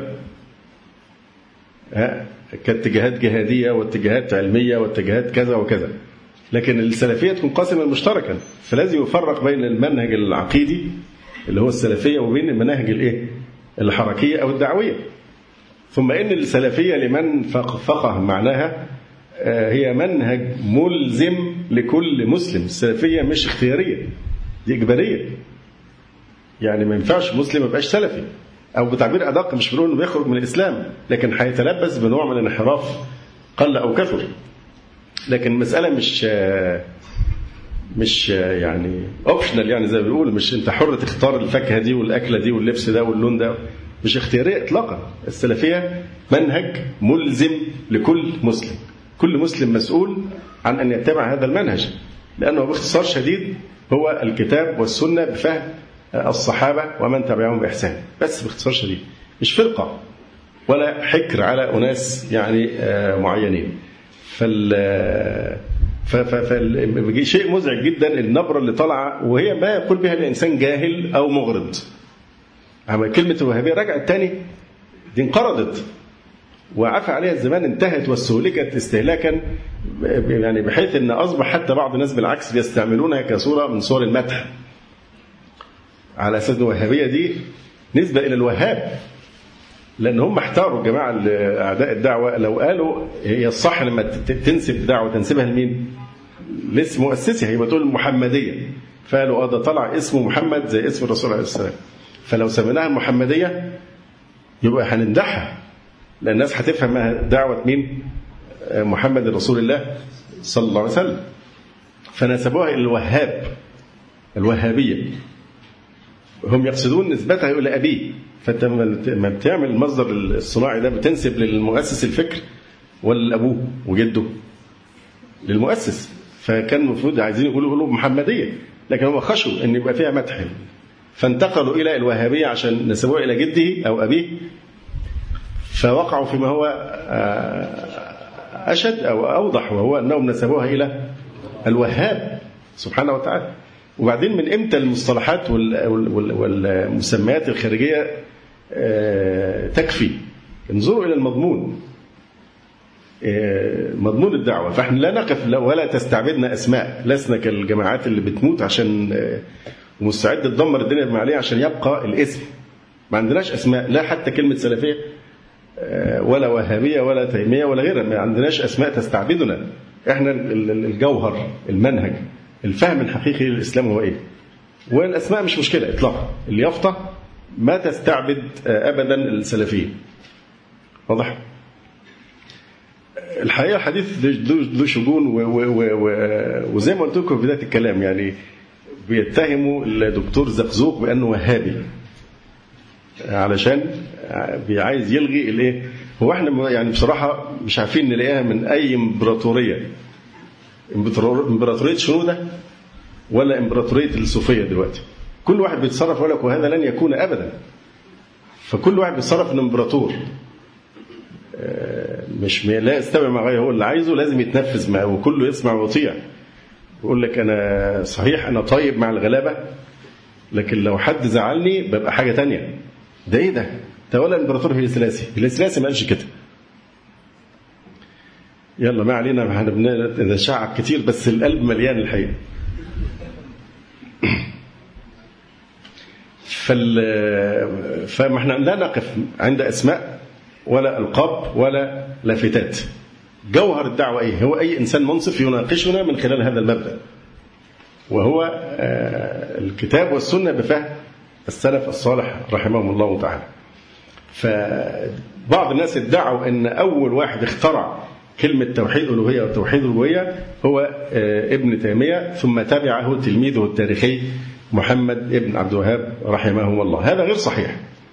كاتجاهات جهادية واتجاهات علمية واتجاهات كذا وكذا، لكن السلفية تكون قاسما مشتركا. فلازم يفرق بين المنهج العقيدي اللي هو السلفية وبين المناهج الايه الحركية أو الدعوية. ثم إن السلفية لمن فقه معناها هي منهج ملزم لكل مسلم. السلفية مش اختيارية، دي إجبارية. يعني ما ينفعش مسلم ما يبقاش سلفي، أو بتعبير أدق مش بنقول إنه بيخرج من الإسلام، لكن هيتلبس بنوع من الانحراف قل أو كثر. لكن المسألة مش مش يعني اوبشنال، يعني زي ما بيقول مش أنت حر تختار الفاكهة دي والأكلة دي واللبس ده واللون ده، مش اختيارية إطلاقا. السلفية منهج ملزم لكل مسلم، كل مسلم مسؤول عن أن يتبع هذا المنهج، لأنه باختصار شديد هو الكتاب والسنة بفهم الصحابة ومن تبعهم بإحسان، بس باختصار شديد، مش فرقة ولا حكر على أناس يعني معينين. فال فال شيء مزعج جدا النبرة اللي طالعة، وهي ما يقول بها الإنسان جاهل أو مغرض. أما كلمة الوهابية رجعت تاني، دي انقرضت وعفى عليها الزمان، انتهت واستهلكت استهلاكا يعني بحيث أن أصبح حتى بعض الناس بالعكس بيستعملونها كصورة من صور المدح، على أساس الوهابية دي نسبة إلى الوهاب، لأن هم احتاروا الجماعة أعداء الدعوة لو قالوا هي الصح لما تنسب دعوة تنسبها لمين؟ لاسم مؤسسها، هي بتقول المحمدية، فقالوا اه ده طلع اسمه محمد زي اسم الرسول عليه السلام، فلو سميناها المحمدية يبقى هنمدحها، لأن الناس هتفهم دعوة مين؟ محمد رسول الله صلى الله عليه وسلم. فنسبوها إلى الوهاب، الوهابية، هم يقصدون نسبتها إلى أبيه. فأنت لما بتعمل المصدر الصناعي ده بتنسب للمؤسس الفكر ولا أبوه وجده؟ للمؤسس. فكان المفروض عايزين يقولوا يقولوا محمدية، لكن هم خشوا أن يبقى فيها مدح، فانتقلوا إلى الوهابية عشان نسبوها إلى جده أو أبيه، فوقعوا فيما هو أشد أو أوضح، وهو أنهم نسبوها إلى الوهاب سبحانه وتعالى. وبعدين من إمتى المصطلحات والمسميات الخارجية تكفي؟ انظروا إلى المضمون، مضمون الدعوة. فإحنا لا نقف ولا تستعبدنا أسماء، لسنا كالجماعات اللي بتموت عشان ومستعد تدمر الدنيا بما عليها عشان يبقى الاسم. ما عندناش أسماء، لا حتى كلمة سلفية ولا وهابية ولا تيمية ولا غيرها، ما عندناش أسماء تستعبدنا. إحنا الجوهر، المنهج، الفهم الحقيقي للإسلام هو إيه؟ والأسماء مش مشكلة إطلاقا، اليافطة ما تستعبد أبدا السلفية. واضح؟ الحقيقة الحديث ذو شجون، وزي ما قلت لكم في بداية الكلام يعني بيتهموا الدكتور زقزوق بأنه وهابي علشان بيعايز يلغي الايه. هو احنا يعني بصراحة مش عارفين نلاقيها من أي إمبراطورية، إمبراطورية شنودة ولا إمبراطورية الصوفية دلوقتي. كل واحد بيتصرف ويقول لك وهذا لن يكون أبدا، فكل واحد بيتصرف إنه إمبراطور، مش لا يستوعب مع غيره، هو اللي عايزه لازم يتنفذ معه وكله يسمع ويطيع. يقول لك أنا صحيح أنا طيب مع الغلابة، لكن لو حد زعلني ببقى حاجة تانية. ده إيه ده؟ ده ولا إمبراطور هي سلاسي، السلاسي ما قالش كده. يلا ما علينا، احنا شعب كتير بس القلب مليان الحقيقة. فما احنا لا نقف عند أسماء ولا ألقاب ولا لافتات. جوهر الدعوة إيه؟ هو أي إنسان منصف يناقشنا من خلال هذا المبدأ، وهو الكتاب والسنة بفهم السلف الصالح رحمهم الله تعالى. فبعض الناس ادعوا أن أول واحد اخترع كلمة توحيد الألوهية وتوحيد الربوبية هو ابن تيمية، ثم تبعه تلميذه التاريخي محمد ابن عبد الوهاب رحمه الله. هذا غير صحيح،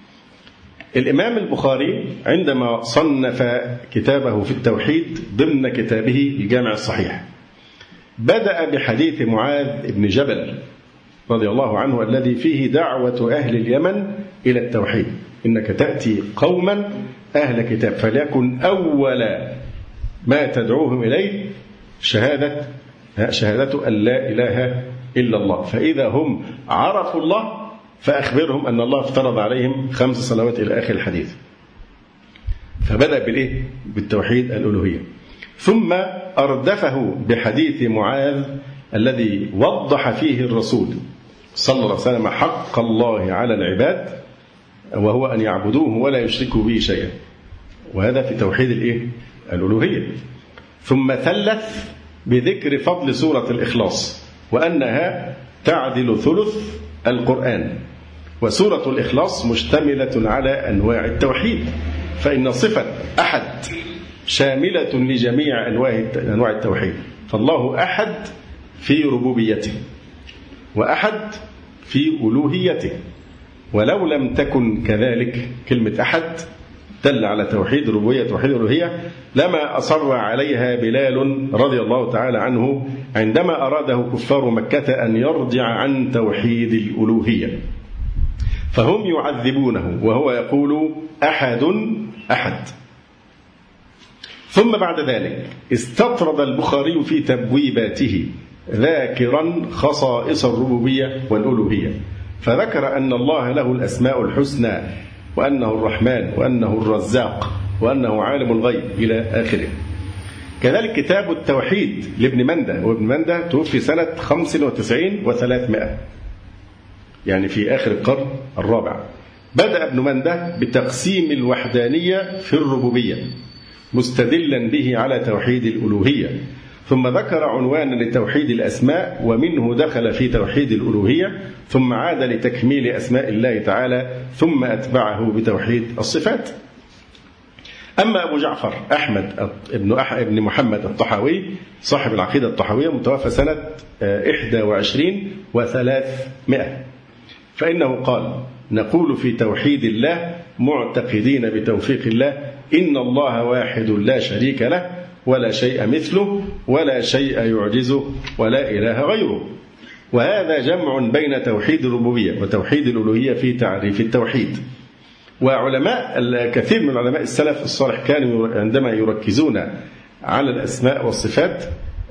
الإمام البخاري عندما صنف كتابه في التوحيد ضمن كتابه الجامع الصحيح بدأ بحديث معاذ بن جبل رضي الله عنه الذي فيه دعوة أهل اليمن إلى التوحيد: إنك تأتي قوما أهل كتاب فليكن أول ما تدعوهم إليه شهادة شهادة أن لا إله إلا الله، فإذا هم عرفوا الله فأخبرهم أن الله افترض عليهم خمس صلوات إلى آخر الحديث. فبدأ بالإيه؟ بالتوحيد الألوهية، ثم أردفه بحديث معاذ الذي وضح فيه الرسول صلى الله عليه وسلم حق الله على العباد وهو أن يعبدوه ولا يشركوا به شيئا، وهذا في توحيد الإيه؟ الألوهية. ثم ثلث بذكر فضل سورة الإخلاص وأنها تعدل ثلث القرآن، وسورة الإخلاص مشتملة على أنواع التوحيد، فإن صفة أحد شاملة لجميع أنواع التوحيد، فالله أحد في ربوبيته وأحد في ألوهيته، ولو لم تكن كذلك كلمة أحد دل على توحيد الربوبية توحيد الألوهية لما أصر عليها بلال رضي الله تعالى عنه عندما أراده كفار مكة أن يرجع عن توحيد الألوهية، فهم يعذبونه وهو يقول أحد أحد. ثم بعد ذلك استطرد البخاري في تبويباته ذاكرا خصائص الربوبية والألوهية، فذكر أن الله له الأسماء الحسنى وأنه الرحمن وأنه الرزاق وأنه عالم الغيب إلى آخره. كذلك كتاب التوحيد لابن مندة، وابن مندة توفي سنة خمس وتسعين وثلاثمائة، يعني في آخر القرن الرابع. بدأ ابن مندة بتقسيم الوحدانية في الربوبية مستدلا به على توحيد الألوهية، ثم ذكر عنوانا لتوحيد الأسماء ومنه دخل في توحيد الألوهية، ثم عاد لتكميل أسماء الله تعالى، ثم أتبعه بتوحيد الصفات. أما أبو جعفر أحمد ابن ابن محمد الطحاوي صاحب العقيدة الطحاوية متوفى سنة إحدى وعشرين وثلاثمائة، فإنه قال: نقول في توحيد الله معتقدين بتوفيق الله إن الله واحد لا شريك له ولا شيء مثله ولا شيء يعجزه ولا إله غيره. وهذا جمع بين توحيد الربوبية وتوحيد الألوهية في تعريف التوحيد. وعلماء الكثير من علماء السلف الصالح كانوا عندما يركزون على الأسماء والصفات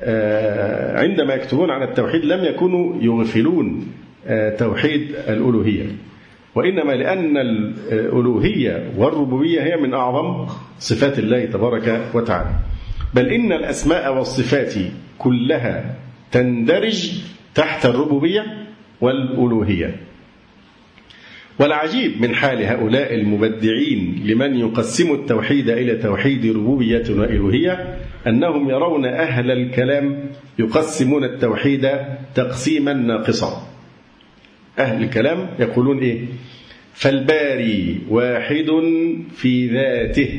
عندما يكتبون عن التوحيد لم يكونوا يغفلون توحيد الألوهية، وإنما لأن الألوهية والربوبية هي من أعظم صفات الله تبارك وتعالى، بل إن الأسماء والصفات كلها تندرج تحت الربوبية والألوهية. والعجيب من حال هؤلاء المبدعين لمن يقسم التوحيد إلى توحيد ربوبية وإلوهية أنهم يرون أهل الكلام يقسمون التوحيد تقسيما ناقصا. أهل الكلام يقولون إيه؟ فالباري واحد في ذاته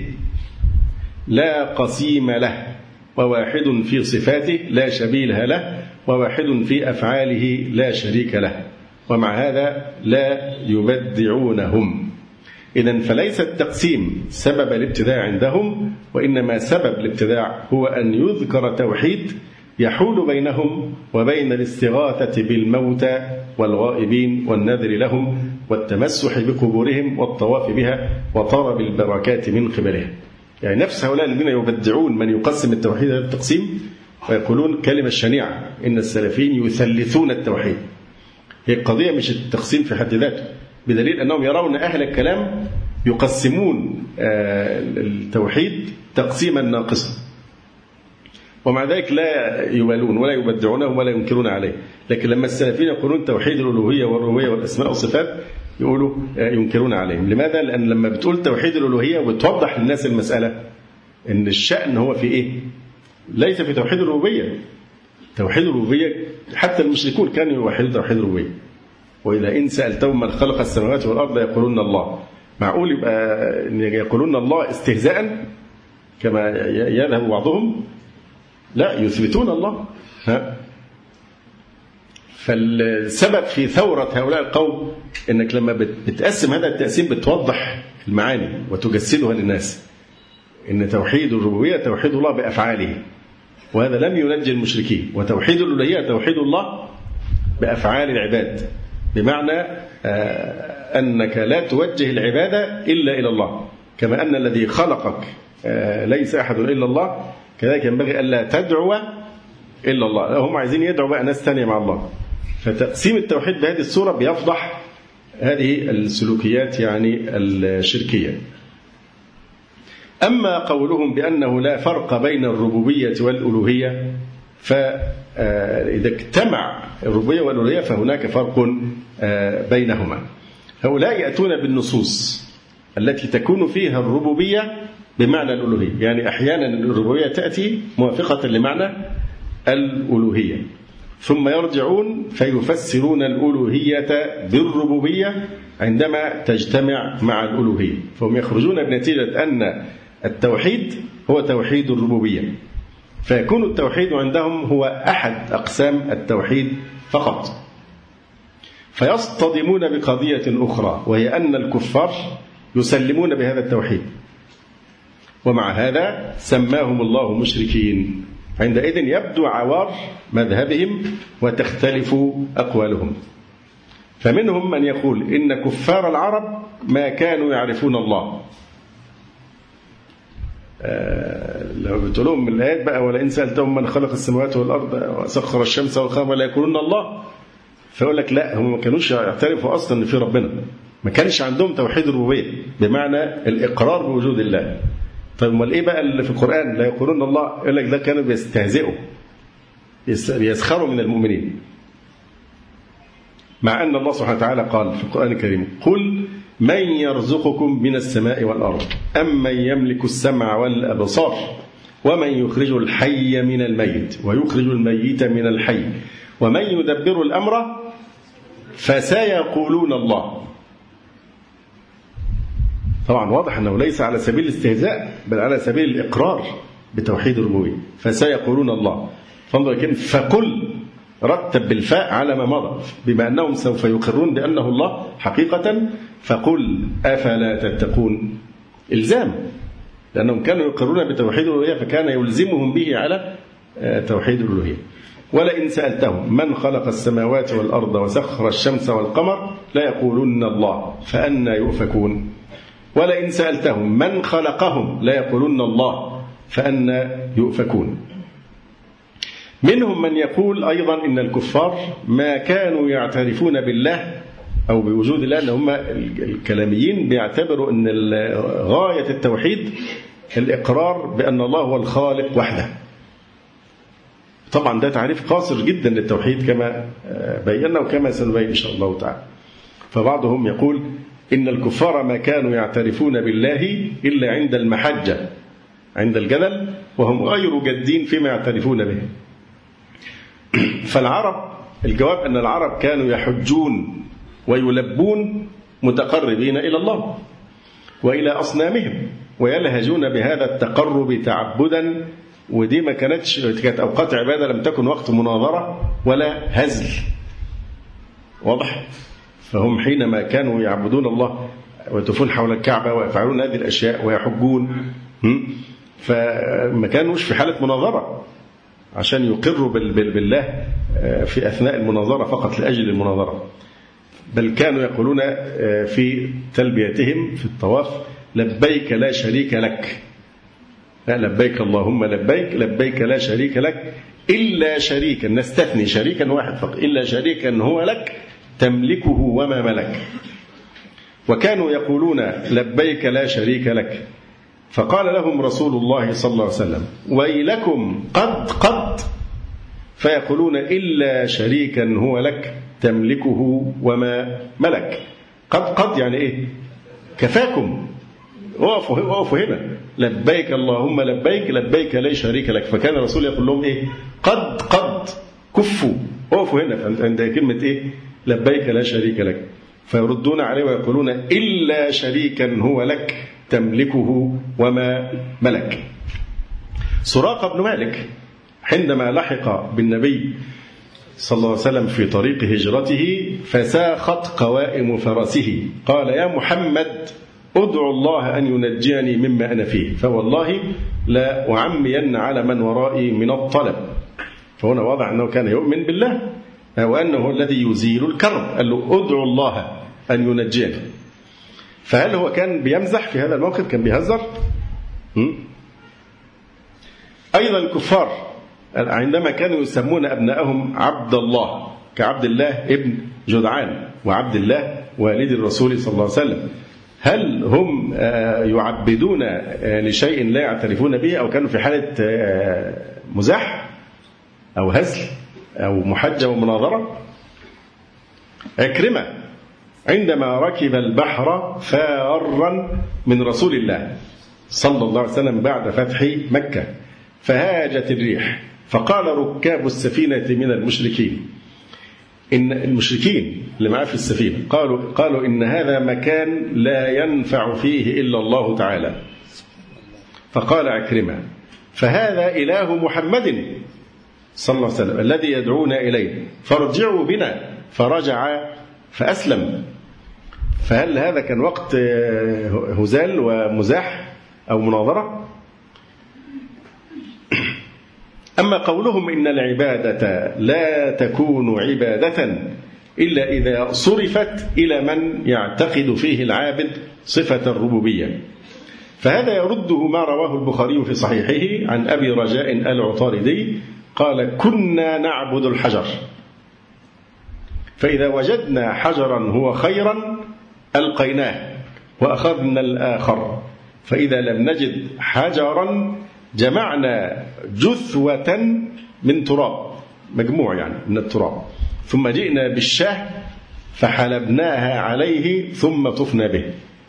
لا قسيم له، وواحد في صفاته لا شبيه له، وواحد في أفعاله لا شريك له، ومع هذا لا يبدعونهم. إذن فليس التقسيم سبب الابتداع عندهم، وإنما سبب الابتداع هو أن يذكر توحيد يحول بينهم وبين الاستغاثة بالموتى والغائبين والنذر لهم والتمسح بقبورهم والطواف بها وطلب البركات من قبلها. يعني نفس هؤلاء الذين يبدعون من يقسم التوحيد هذا التقسيم ويقولون كلمة شنيعة إن السلفيين يثلثون التوحيد. هي القضية مش التقسيم في حد ذاته، بدليل أنهم يرون أهل الكلام يقسمون التوحيد تقسيما ناقصا، ومع ذلك لا يبالون ولا يبدعونه ولا ينكرون عليه. لكن لما السلفيين يقولون توحيد الألوهية والربوبية والأسماء والصفات يقولوا ينكرون عليهم. لماذا؟ لأن لما بتقول توحيد الألوهية وتوضح للناس المسألة إن الشأن هو في إيه؟ ليس في توحيد الربوبية. توحيد الربوبية حتى المشركون كانوا يوحدون توحيد الربوبية. وإذا إن سألتهم من خلق السماوات والأرض يقولون الله. معقول يبقى يقولون الله استهزاء كما يذهب بعضهم؟ لا، يثبتون الله. ها؟ فالسبب في ثورة هؤلاء القوم إنك لما بتقسم هذا التقسيم بتوضح المعاني وتجسدها للناس، إن توحيد الربوبية توحيد الله بأفعاله، وهذا لم ينجي المشركين. وتوحيد الألوهية توحيد الله بأفعال العباد، بمعنى أنك لا توجه العبادة إلا إلى الله، كما أن الذي خلقك ليس أحد إلا الله، كذلك ينبغي ألا تدعو إلا الله. هم عايزين يدعوا بقى ناس تانية مع الله. فتقسيم التوحيد بهذه الصورة بيفضح هذه السلوكيات يعني الشركية. أما قولهم بأنه لا فرق بين الربوبية والألوهية، فإذا اجتمع الربوبية والألوهية فهناك فرق بينهما. هؤلاء يأتون بالنصوص التي تكون فيها الربوبية بمعنى الألوهية، يعني أحيانا الربوبية تأتي موافقة لمعنى الألوهية، ثم يرجعون فيفسرون الألوهية بالربوبية عندما تجتمع مع الألوهية، فهم يخرجون بنتيجة أن التوحيد هو توحيد الربوبية، فيكون التوحيد عندهم هو أحد أقسام التوحيد فقط. فيصطدمون بقضية أخرى، وهي أن الكفار يسلمون بهذا التوحيد، ومع هذا سماهم الله مشركين. عندئذ يبدو عوار مذهبهم وتختلف أقوالهم. فمنهم من يقول إن كفار العرب ما كانوا يعرفون الله. آه لو بتقولهم من الآيات بقى ولئن سألتهم من خلق السماوات والأرض وسخر الشمس والقمر لا يقولون الله، فيقول لك لا، هم ما كانوش يعترفوا أصلا إن في ربنا، ما كانش عندهم توحيد الربوبية بمعنى الإقرار بوجود الله. طيب امال ايه بقى اللي في القرآن لا يقولون الله؟ يقول لك ده كانوا بيستهزئوا بيسخروا من المؤمنين، مع أن الله سبحانه وتعالى قال في القرآن الكريم قل من يرزقكم من السماء والأرض أم من يملك السمع والأبصار ومن يخرج الحي من الميت ويخرج الميت من الحي ومن يدبر الأمر فسيقولون الله. طبعا واضح أنه ليس على سبيل الاستهزاء بل على سبيل الإقرار بتوحيد الربوبية. فسيقولون الله، فانظر كلمة فقل رتب بالفاء على ما مضى، بما أنهم سوف يقرون بأنه الله حقيقة، فقل أفلا تتقون إلزام، لأنهم كانوا يقرون بتوحيد الربوبية فكان يلزمهم به على توحيد الربوبية. ولئن سألتهم من خلق السماوات والأرض وسخر الشمس والقمر لا يقولون الله فأنى يؤفكون. ولئن سألتهم من خلقهم لا يقولون الله فأنى يؤفكون. منهم من يقول أيضا إن الكفار ما كانوا يعترفون بالله أو بوجود الله، أن هم الكلاميين بيعتبروا أن غاية التوحيد الإقرار بأن الله هو الخالق وحده. طبعا ده تعريف قاصر جدا للتوحيد كما بينا وكما سنبين إن شاء الله تعالى. فبعضهم يقول إن الكفار ما كانوا يعترفون بالله إلا عند المحجة، عند الجدل، وهم غير جادين فيما يعترفون به. فالعرب الجواب أن العرب كانوا يحجون ويلبون متقربين إلى الله وإلى أصنامهم ويلهجون بهذا التقرب تعبدا، ودي ما كانتش كانت أوقات عبادة، لم تكن وقت مناظرة ولا هزل. واضح؟ فهم حينما كانوا يعبدون الله ويطوفون حول الكعبة ويفعلون هذه الأشياء ويحجون، فما كانوش في حالة مناظرة عشان يقروا بالله في أثناء المناظرة فقط لأجل المناظرة، بل كانوا يقولون في تلبيتهم في الطواف لبيك لا شريك لك، لا لبيك اللهم لبيك، لبيك لا شريك لك إلا شريكا، نستثني شريكا واحد فقط، إلا شريكا هو لك تملكه وما ملك. وكانوا يقولون لبيك لا شريك لك، فقال لهم رسول الله صلى الله عليه وسلم ويلكم قد قد، فيقولون إلا شريكا هو لك تملكه وما ملك. قد قد يعني إيه؟ كفاكم، وقفوا وقفوا هنا، لبيك اللهم لبيك، لبيك لا شريك لك. فكان الرسول يقول لهم إيه؟ قد قد كفوا، وقفوا هنا عند كلمة إيه؟ لبيك لا شريك لك. فيردون عليه ويقولون إلا شريكا هو لك تملكه وما ملك. سراقة بن مالك حينما لحق بالنبي صلى الله عليه وسلم في طريق هجرته فساخت قوائم فرسه، قال يا محمد أدعو الله أن ينجيني مما أنا فيه، فوالله لا أعمين على من ورائي من الطلب. فهنا واضح أنه كان يؤمن بالله وأنه الذي يزيل الكرب، قال له أدعو الله أن ينجيني. فهل هو كان بيمزح في هذا الموقف؟ كان بيهزر؟ أيضا الكفار عندما كانوا يسمون أبنائهم عبد الله، كعبد الله ابن جدعان وعبد الله والد الرسول صلى الله عليه وسلم، هل هم يعبدون لشيء لا يعترفون به، أو كانوا في حالة مزاح أو هزل أو محجة ومناظرة؟ عكرمة عندما ركب البحر فارا من رسول الله صلى الله عليه وسلم بعد فتح مكة، فهاجت الريح، فقال ركاب السفينة من المشركين، إن المشركين اللي معاه في السفينة قالوا قالوا إن هذا مكان لا ينفع فيه إلا الله تعالى. فقال عكرمة: فهذا إله محمد صلى الله عليه وسلم الذي يدعونا إليه، فارجعوا بنا. فرجع فأسلم. فهل هذا كان وقت هزال ومزاح أو مناظرة؟ أما قولهم إن العبادة لا تكون عبادة إلا إذا صرفت إلى من يعتقد فيه العابد صفة الربوبية، فهذا يرده ما رواه البخاري في صحيحه عن أبي رجاء العطاردي قال: كنا نعبد الحجر، فإذا وجدنا حجرا هو خيرا ألقيناه وأخذنا الآخر، فإذا لم نجد حجرا جمعنا جثوة من تراب، مجموع يعني من التراب، ثم جئنا بالشاه فحلبناها عليه ثم طفنا به.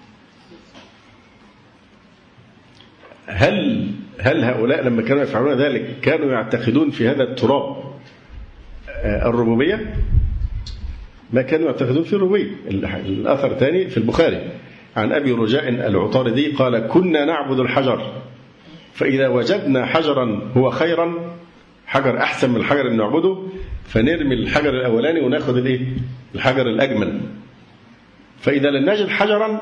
هل هل هؤلاء لما كانوا يفعلون ذلك كانوا يعتقدون في هذا التراب الربوبية؟ ما كانوا يعتقدون في الربوبية. الأثر ثاني في البخاري عن أبي رجاء العطاردي قال: كنا نعبد الحجر، فإذا وجدنا حجرا هو خيرا، حجر أحسن من الحجر اللي نعبده، فنرمي الحجر الأولاني وناخذ الإيه؟ الحجر الأجمل. فإذا لم نجد حجرا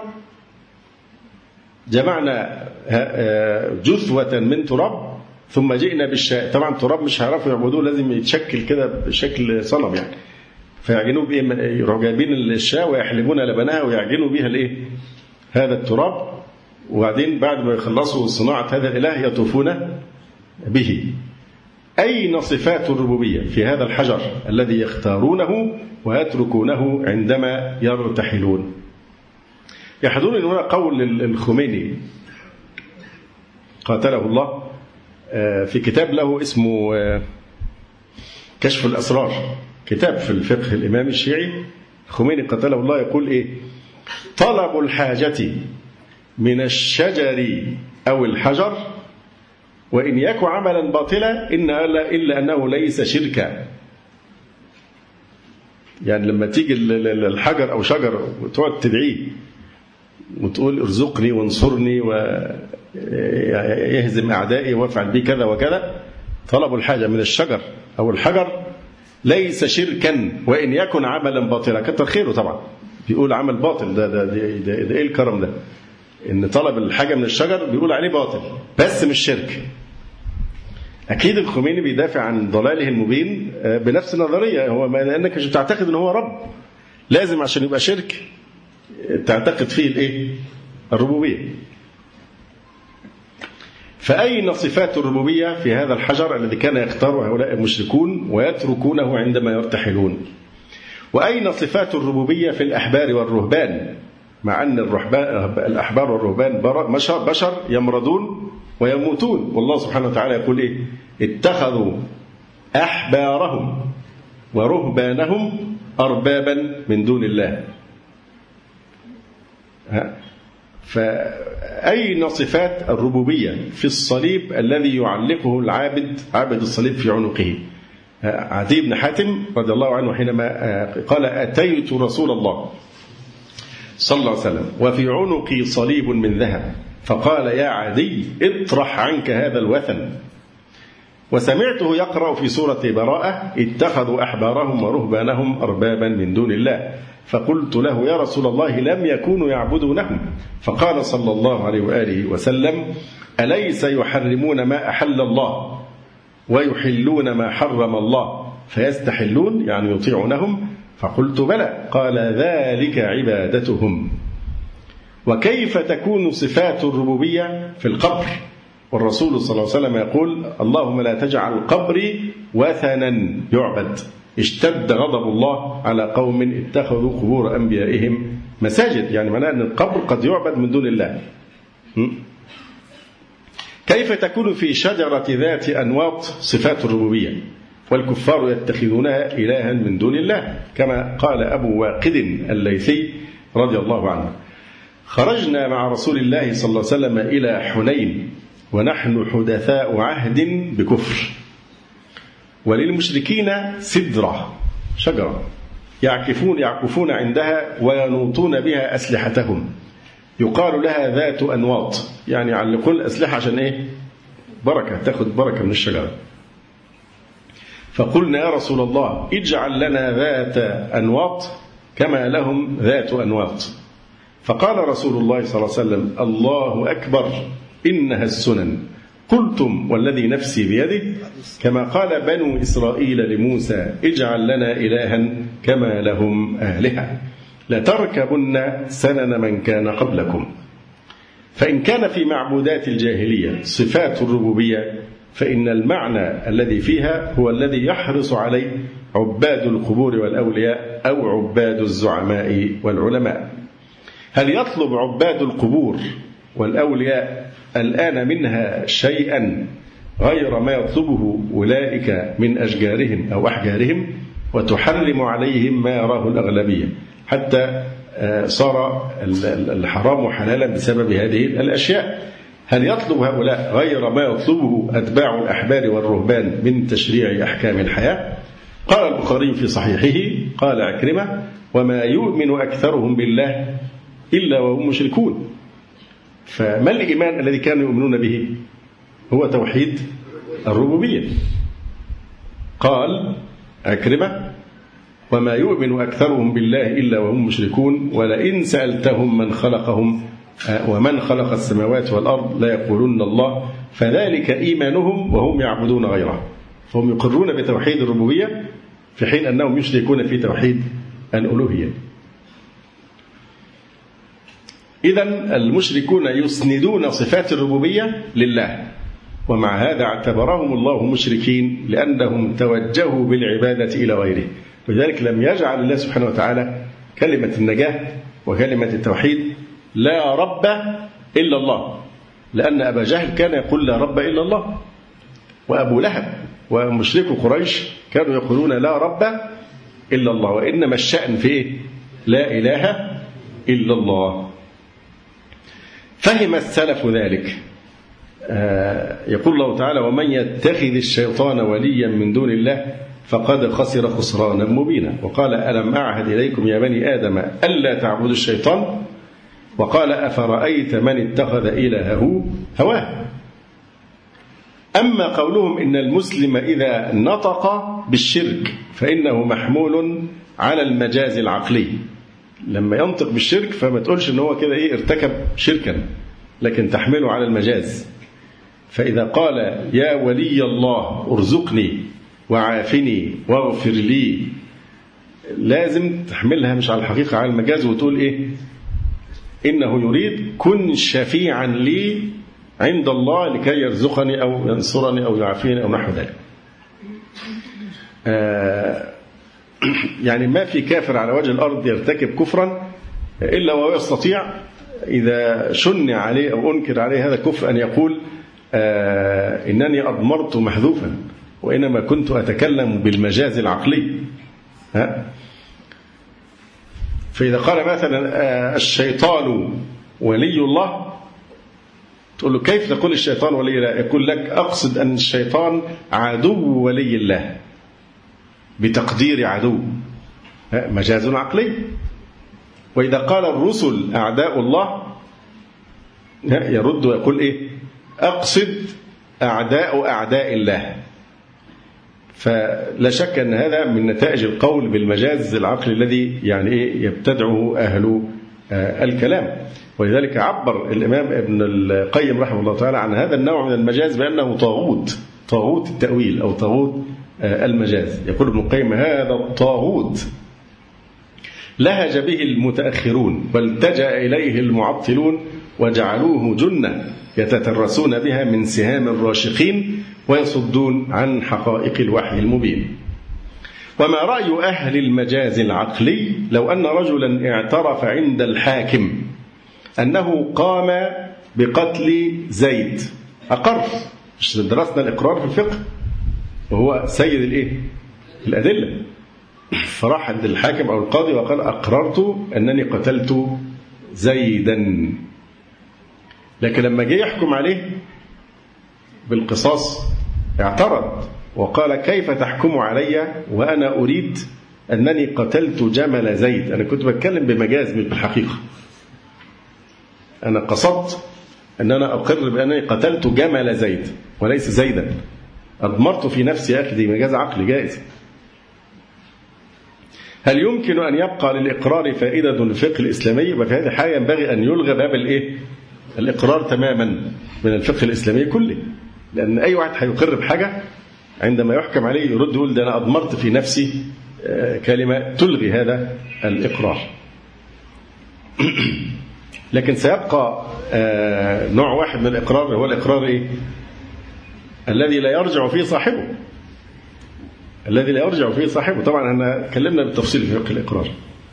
جمعنا جثوة من تراب ثم جئنا بالشاء. طبعا تراب مش هيعرفوا يعبدوه، لازم يتشكل كده بشكل صنم يعني، فيعجنوا بإيه؟ يروحوا جايبين الشاة ويحلبون لبنها ويعجنوا بها الإيه؟ هذا التراب، وبعدين بعد ما يخلصوا صناعة هذا الإله يطوفون به. أين صفات الربوبية في هذا الحجر الذي يختارونه ويتركونه عندما يرتحلون؟ يحضرني هنا قول الخميني قاتله الله في كتاب له اسمه كشف الأسرار، كتاب في الفقه الإمامي الشيعي. الخميني قاتله الله يقول إيه؟ طلب الحاجة من الشجر أو الحجر وإن يكن عملا باطلا إن إلا أنه ليس شركا. يعني لما تيجي الحجر أو شجر وتقعد تدعيه وتقول ارزقني وانصرني ويهزم أعدائي وافعل بي كذا وكذا، طلب الحاجة من الشجر أو الحجر ليس شركا وإن يكن عملا باطلا. كتر خيره طبعا بيقول عمل باطل، ده ده, ده, ده, ده إيه الكرم ده؟ إن طلب الحاجة من الشجر بيقول عليه باطل بس مش شرك. أكيد الخميني بيدافع عن ضلاله المبين بنفس النظرية، هو ما لأنك مش بتعتقد إن هو رب، لازم عشان يبقى شرك تعتقد فيه الإيه؟ الربوبية. فأين صفات الربوبية في هذا الحجر الذي كان يختاره هؤلاء المشركون ويتركونه عندما يرتحلون؟ وأين صفات الربوبية في الأحبار والرهبان، مع أن الأحبار والرهبان بشر يمرضون ويموتون، والله سبحانه وتعالى يقول إيه؟ اتخذوا أحبارهم ورهبانهم أربابا من دون الله. فأين صفات الربوبية في الصليب الذي يعلقه العابد عابد الصليب في عنقه؟ عدي بن حاتم رضي الله عنه حينما قال: أتيت رسول الله صلى الله عليه وسلم وفي عنقي صليب من ذهب، فقال: يا عدي اطرح عنك هذا الوثن. وسمعته يقرأ في سورة براءة اتخذوا أحبارهم ورهبانهم أربابا من دون الله فقلت له يا رسول الله لم يكونوا يعبدونهم فقال صلى الله عليه وآله وسلم أليس يحرمون ما أحل الله ويحلون ما حرم الله فيستحلون يعني يطيعونهم فقلت بلى قال ذلك عبادتهم. وكيف تكون صفات الربوبية في القبر والرسول صلى الله عليه وسلم يقول اللهم لا تجعل قبري وثنا يعبد اشتد غضب الله على قوم اتخذوا قبور أنبيائهم مساجد يعني معناه أن القبر قد يعبد من دون الله. كيف تكون في شجرة ذات أنواط صفات الربوبية والكفار يتخذونها إلها من دون الله كما قال أبو واقد الليثي رضي الله عنه خرجنا مع رسول الله صلى الله عليه وسلم إلى حنين ونحن حدثاء عهد بكفر وللمشركين سدرة شجرة يعكفون يعكفون عندها وينوطون بها أسلحتهم يقال لها ذات أنواط يعني يعلقون الأسلحة عشان إيه بركة تأخذ بركة من الشجرة. فقلنا يا رسول الله اجعل لنا ذات أنواط كما لهم ذات أنواط فقال رسول الله صلى الله عليه وسلم الله أكبر إنها السنن قلتم والذي نفسي بيده كما قال بنو إسرائيل لموسى اجعل لنا إلها كما لهم آلهة لتركبن سنن من كان قبلكم. فإن كان في معبودات الجاهلية صفات الربوبية فإن المعنى الذي فيها هو الذي يحرص عليه عباد القبور والأولياء أو عباد الزعماء والعلماء. هل يطلب عباد القبور والأولياء الآن منها شيئا غير ما يطلبه أولئك من أشجارهم أو أحجارهم وتحرم عليهم ما يراه الأغلبية حتى صار الحرام حلالا بسبب هذه الأشياء؟ هل يطلب هؤلاء غير ما يطلبه أتباع الأحبار والرهبان من تشريع أحكام الحياة؟ قال البخاري في صحيحه قال عكرمة وما يؤمن أكثرهم بالله إلا وهم مشركون. فما الإيمان الذي كانوا يؤمنون به؟ هو توحيد الربوبية. قال عكرمة وما يؤمن أكثرهم بالله إلا وهم مشركون ولئن سألتهم من خلقهم ومن خلق السماوات والأرض لا يقولون الله فذلك إيمانهم وهم يعبدون غيره. فهم يقرون بتوحيد الربوبية في حين أنهم يشركون في توحيد الألوهية. إذن المشركون يسندون صفات الربوبية لله ومع هذا اعتبرهم الله مشركين لأنهم توجهوا بالعبادة إلى غيره. ولذلك لم يجعل الله سبحانه وتعالى كلمة النجاة وكلمة التوحيد لا رب إلا الله لأن أبا جهل كان يقول لا رب إلا الله وأبو لهب ومشركو قريش كانوا يقولون لا رب إلا الله وإنما الشأن فيه لا إله إلا الله. فهم السلف ذلك. يقول الله تعالى ومن يتخذ الشيطان وليا من دون الله فقد خسر خسرانا مبينا. وقال ألم أعهد إليكم يا بني آدم ألا تعبدوا الشيطان وقال أفرأيت من اتخذ إلهه هواه. أما قولهم إن المسلم إذا نطق بالشرك فإنه محمول على المجاز العقلي لما ينطق بالشرك فما تقولش إن هو كده إيه ارتكب شركا لكن تحمله على المجاز. فإذا قال يا ولي الله ارزقني وعافني واغفر لي لازم تحملها مش على الحقيقة على المجاز وتقول إيه إنه يريد كن شفيعا لي عند الله لكي يرزقني أو ينصرني أو يعافيني أو نحو ذلك. آه يعني ما في كافر على وجه الأرض يرتكب كفرا إلا وهو يستطيع إذا شن عليه أو أنكر عليه هذا الكفر أن يقول آه إنني أضمرت محذوفا وإنما كنت أتكلم بالمجاز العقلي. ها؟ فإذا قال مثلا آه الشيطان ولي الله تقول له كيف تقول الشيطان ولي الله؟ يقول لك أقصد أن الشيطان عدو ولي الله بتقدير عدو مجاز عقلي. وإذا قال الرسل أعداء الله يرد ويقول إيه أقصد أعداء أعداء الله فلا شك أن هذا من نتائج القول بالمجاز العقلي الذي يعني إيه يبتدعه أهل الكلام. ولذلك عبر الإمام ابن القيم رحمه الله تعالى عن هذا النوع من المجاز بأنه طاغوت، طاغوت التأويل أو طاغوت المجاز. يقول ابن القيم: هذا الطاغوت لهج به المتأخرون والتجأ إليه المعطلون وجعلوه جنة يتترسون بها من سهام الراشقين ويصدون عن حقائق الوحي المبين. وما رأي أهل المجاز العقلي لو أن رجلا اعترف عند الحاكم أنه قام بقتل زيد، أقر، مش درسنا الإقرار في الفقه وهو سيد الإيه؟ الأدلة، فراح عند الحاكم أو القاضي وقال: أقررت أنني قتلت زيدا. لكن لما جاء يحكم عليه بالقصاص اعترض وقال: كيف تحكم علي وأنا أريد أنني قتلت جمل زيد؟ أنا كنت بتكلم بمجاز مش بالحقيقة، أنا قصدت أن أنا أقر بأنني قتلت جمل زيد وليس زيدا، أضمرت في نفسي أخي، دي مجاز عقلي جائز. هل يمكن أن يبقى للإقرار فائدة في الفقه الإسلامي؟ وفي هذه الحالة ينبغي أن يلغى باب الإيه؟ الإقرار تماما من الفقه الإسلامي كله، لأن أي واحد هيقر بحاجة عندما يحكم عليه يرد يقول: ده أنا أضمرت في نفسي كلمة تلغي هذا الإقرار. لكن سيبقى نوع واحد من الإقرار، هو الإقرار إيه؟ الذي لا يرجع فيه صاحبه، الذي لا يرجع فيه صاحبه. طبعا احنا تكلمنا بالتفصيل في فقه الإقرار.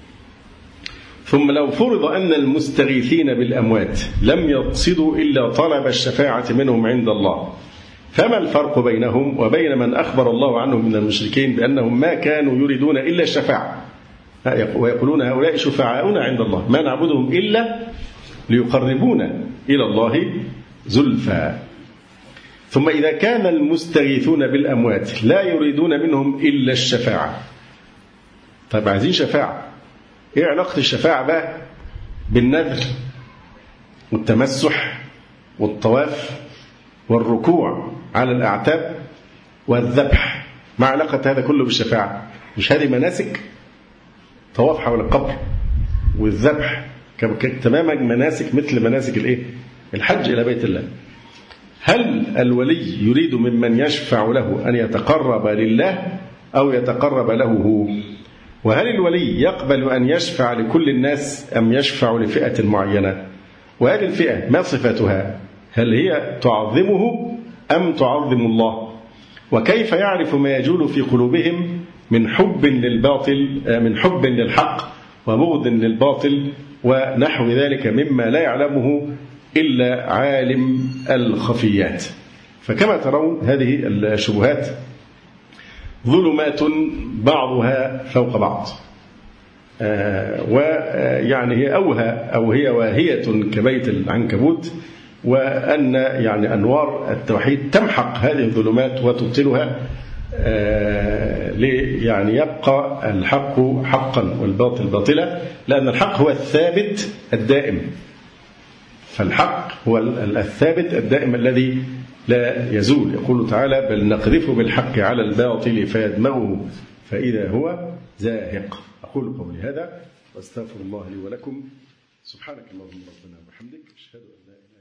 ثم لو فرض أن المستغيثين بالأموات لم يقصدوا إلا طلب الشفاعة منهم عند الله، فما الفرق بينهم وبين من أخبر الله عنهم من المشركين بأنهم ما كانوا يريدون إلا الشفاعة، ويقولون: هؤلاء شفعاؤنا عند الله ما نعبدهم إلا ليقربونا إلى الله زلفى. ثم إذا كان المستغيثون بالأموات لا يريدون منهم إلا الشفاعة، طيب عايزين شفاعة، إيه علاقة الشفاعة بقى بالنذر والتمسح والطواف والركوع على الأعتاب والذبح؟ ما علاقة هذا كله بالشفاعة؟ مش هذه مناسك؟ طواف حول القبر والذبح تماما مناسك مثل مناسك الإيه؟ الحج إلى بيت الله. هل الولي يريد ممن يشفع له أن يتقرب لله أو يتقرب له هو؟ وهل الولي يقبل أن يشفع لكل الناس أم يشفع لفئة معينة؟ وهذه الفئة ما صفتها؟ هل هي تعظمه أم تعظم الله؟ وكيف يعرف ما يجول في قلوبهم من حب للباطل، من حب للحق وبغض للباطل ونحو ذلك مما لا يعلمه إلا عالم الخفيات؟ فكما ترون هذه الشبهات ظلمات بعضها فوق بعض، ويعني هي أوهى أو هي واهية كبيت العنكبوت، وأن يعني أنوار التوحيد تمحق هذه الظلمات وتبطلها، يعني يبقى الحق حقا والباطل باطلا، لأن الحق هو الثابت الدائم، فالحق هو الثابت الدائم الذي لا يزول. يقول تعالى: بل نقذف بالحق على الباطل فيدمغه فإذا هو زاهق. أقول قولي هذا وأستغفر الله لي ولكم. سبحانك اللهم ربنا وبحمدك، أشهد أن لا إله إلا أنت.